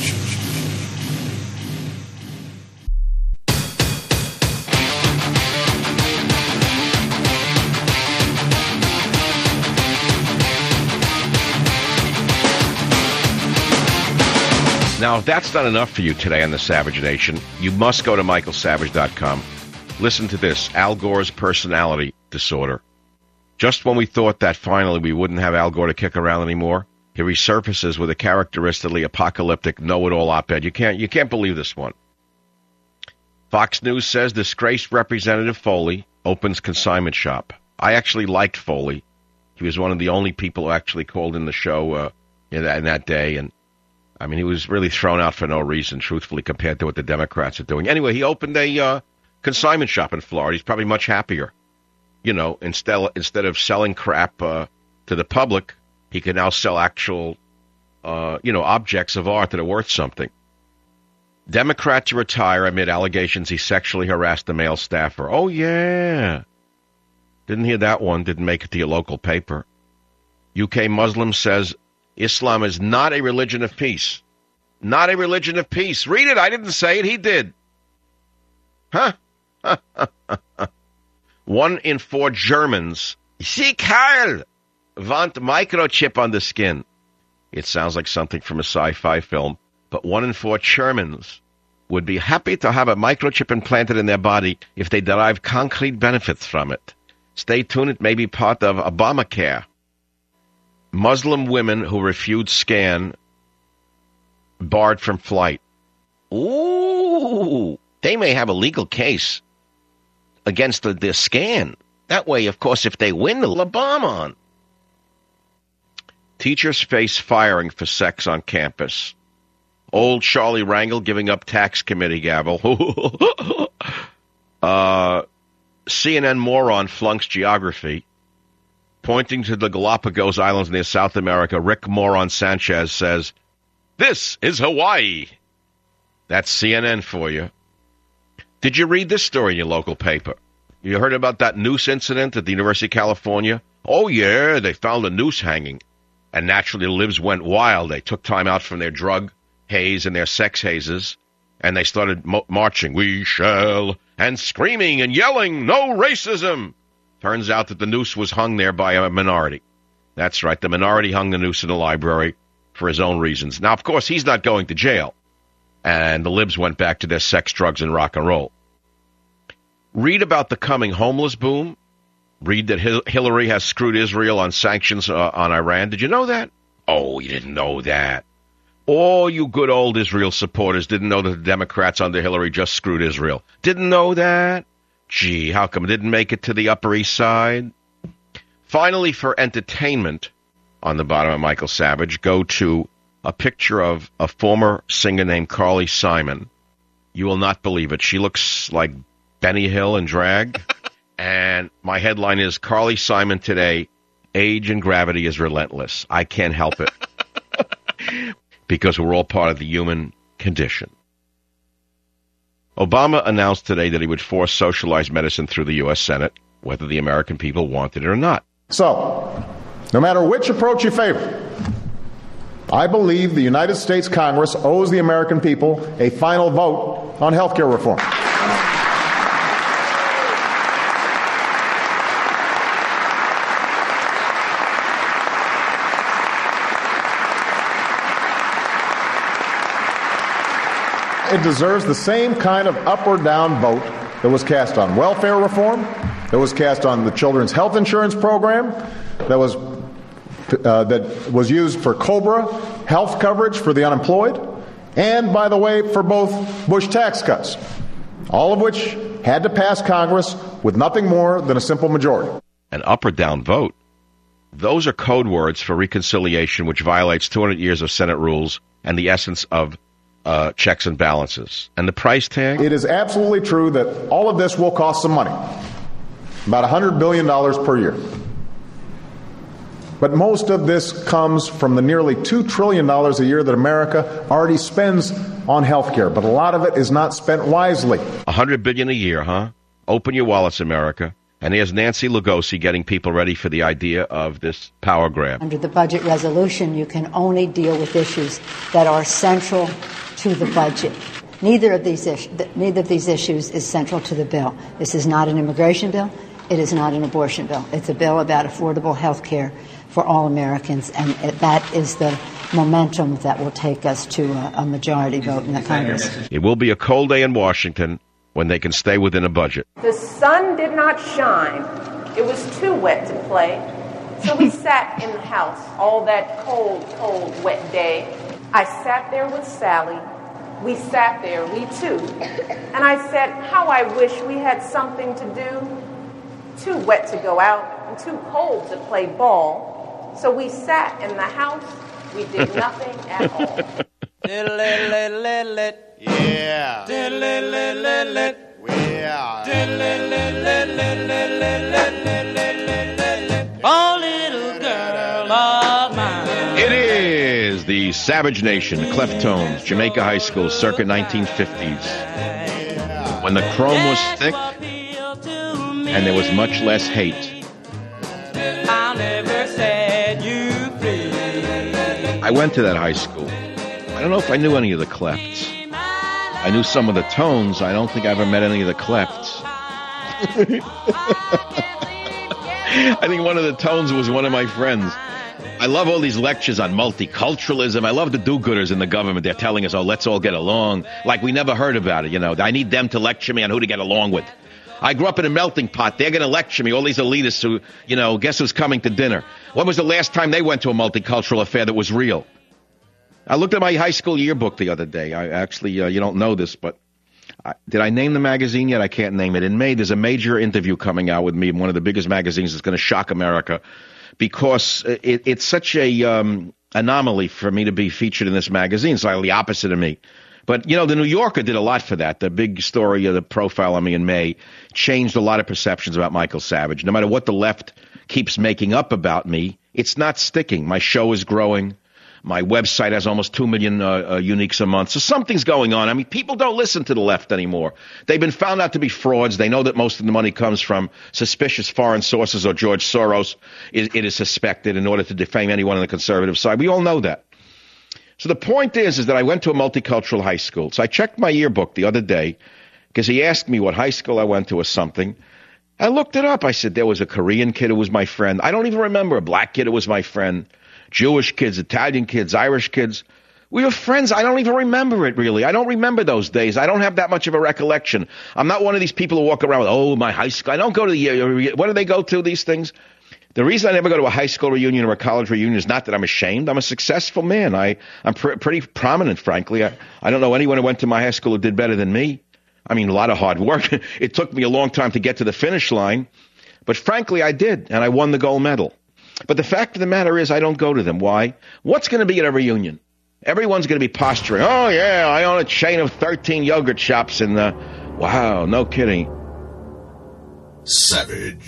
[SPEAKER 5] Now, if that's not enough for you today on the Savage Nation, you must go to michaelsavage.com. Listen to this, Al Gore's personality disorder. Just when we thought that finally we wouldn't have Al Gore to kick around anymore, he resurfaces with a characteristically apocalyptic know-it-all op-ed. You can't believe this one. Fox News says disgraced Representative Foley opens consignment shop. I actually liked Foley. He was one of the only people who actually called in the show in that day, and I mean, he was really thrown out for no reason, truthfully, compared to what the Democrats are doing. Anyway, he opened a consignment shop in Florida. He's probably much happier. Instead of selling crap to the public, he can now sell actual, objects of art that are worth something. Democrat to retire amid allegations he sexually harassed a male staffer. Oh, yeah. Didn't hear that one. Didn't make it to your local paper. UK Muslim says Islam is not a religion of peace. Not a religion of peace. Read it. I didn't say it. He did. Huh? 1 in 4 Germans, Sie Karl, want microchip on the skin. It sounds like something from a sci-fi film, but 1 in 4 Germans would be happy to have a microchip implanted in their body if they derive concrete benefits from it. Stay tuned. It may be part of Obamacare. Muslim women who refuse scan barred from flight. Ooh, they may have a legal case against the scan. That way, of course, if they win, they'll have a bomb on. Teachers face firing for sex on campus. Old Charlie Rangel giving up tax committee gavel. CNN moron flunks geography. Pointing to the Galapagos Islands near South America, Rick Moron Sanchez says, This is Hawaii. That's CNN for you. Did you read this story in your local paper? You heard about that noose incident at the University of California? Oh, yeah, they found a noose hanging. And naturally, the libs went wild. They took time out from their drug haze and their sex hazes, and they started marching, "We shall," and screaming and yelling, "No racism!" Turns out that the noose was hung there by a minority. That's right, the minority hung the noose in the library for his own reasons. Now, of course, he's not going to jail. And the libs went back to their sex, drugs, and rock and roll. Read about the coming homeless boom. Read that Hillary has screwed Israel on sanctions on Iran. Did you know that? Oh, you didn't know that. All you good old Israel supporters didn't know that the Democrats under Hillary just screwed Israel. Didn't know that? Gee, how come it didn't make it to the Upper East Side? Finally, for entertainment, on the bottom of Michael Savage, go to a picture of a former singer named Carly Simon. You will not believe it. She looks like Benny Hill in drag. And my headline is, Carly Simon today, age and gravity is relentless. I can't help it. Because we're all part of the human condition. Obama announced today that he would force socialized medicine through the U.S. Senate, whether the American people wanted it or not.
[SPEAKER 3] So, no matter which approach you favor, I believe the United States Congress owes the American people a final vote on health care reform. It deserves the same kind of up or down vote that was cast on welfare reform, that was cast on the Children's Health Insurance Program, that was used for COBRA health coverage for the unemployed, and, by the way, for both Bush tax cuts, all of which had to pass Congress with nothing more than a simple majority.
[SPEAKER 5] An up or down vote? Those are code words for reconciliation, which violates 200 years of Senate rules and the essence of checks and balances. And the price tag?
[SPEAKER 3] It is absolutely true that all of this will cost some money, about $100 billion per year. But most of this comes from the nearly $2 trillion a year that America already spends on health care, but a lot of it is not spent wisely.
[SPEAKER 5] $100 billion a year, huh? Open your wallets, America. And here's Nancy Lugosi getting people ready for the idea of this power grab.
[SPEAKER 12] Under the budget resolution, you can only deal with issues that are central to the budget. Neither of these issues is central to the bill. This is not an immigration bill. It is not an abortion bill. It's a bill about affordable health care for all Americans, and that is the momentum that will take us to a majority vote in the Congress.
[SPEAKER 5] It will be a cold day in Washington when they can stay within a budget.
[SPEAKER 14] The sun did not shine. It was too wet to play. So we sat in the house all that cold, cold, wet day. I sat there with Sally. We sat there, we two. And I said, how I wish we had something to do. Too wet to go out and too cold to play ball. So we sat in the house. We did nothing at all.
[SPEAKER 6] Yeah. Oh, little girl of mine.
[SPEAKER 5] It is the Savage Nation, Cleftones, Jamaica High School, circa 1950s. When the chrome was thick and there was much less hate.
[SPEAKER 6] I never set you free.
[SPEAKER 5] I went to that high school. I don't know if I knew any of the Clefts. I knew some of the Tones. I don't think I ever met any of the Clefts. I think one of the Tones was one of my friends. I love all these lectures on multiculturalism. I love the do-gooders in the government. They're telling us, oh, let's all get along. Like we never heard about it, you know. I need them to lecture me on who to get along with. I grew up in a melting pot. They're going to lecture me, all these elitists who, you know, guess who's coming to dinner. When was the last time they went to a multicultural affair that was real? I looked at my high school yearbook the other day. I actually, you don't know this, but did I name the magazine yet? I can't name it. In May, there's a major interview coming out with me in one of the biggest magazines that's going to shock America because it's such a anomaly for me to be featured in this magazine. It's like the opposite of me. But, you know, the New Yorker did a lot for that. The big story of the profile on me in May changed a lot of perceptions about Michael Savage. No matter what the left keeps making up about me, it's not sticking. My show is growing. My website has almost 2 million uniques a month. So something's going on. I mean, people don't listen to the left anymore. They've been found out to be frauds. They know that most of the money comes from suspicious foreign sources, or George Soros, it is suspected, in order to defame anyone on the conservative side. We all know that. So the point is that I went to a multicultural high school. So I checked my yearbook the other day because he asked me what high school I went to or something. I looked it up. I said there was a Korean kid who was my friend. I don't even remember a black kid who was my friend. Jewish kids, Italian kids, Irish kids. We were friends. I don't even remember it, really. I don't remember those days. I don't have that much of a recollection. I'm not one of these people who walk around with, oh, my high school. I don't go to the, what do they go to, these things? The reason I never go to a high school reunion or a college reunion is not that I'm ashamed. I'm a successful man. I'm pretty prominent, frankly. I don't know anyone who went to my high school who did better than me. I mean, a lot of hard work. It took me a long time to get to the finish line. But frankly, I did, and I won the gold medal. But the fact of the matter is I don't go to them. Why? What's going to be at a reunion? Everyone's going to be posturing. Oh, yeah, I own a chain of 13 yogurt shops in the... Wow, no kidding.
[SPEAKER 1] Savage.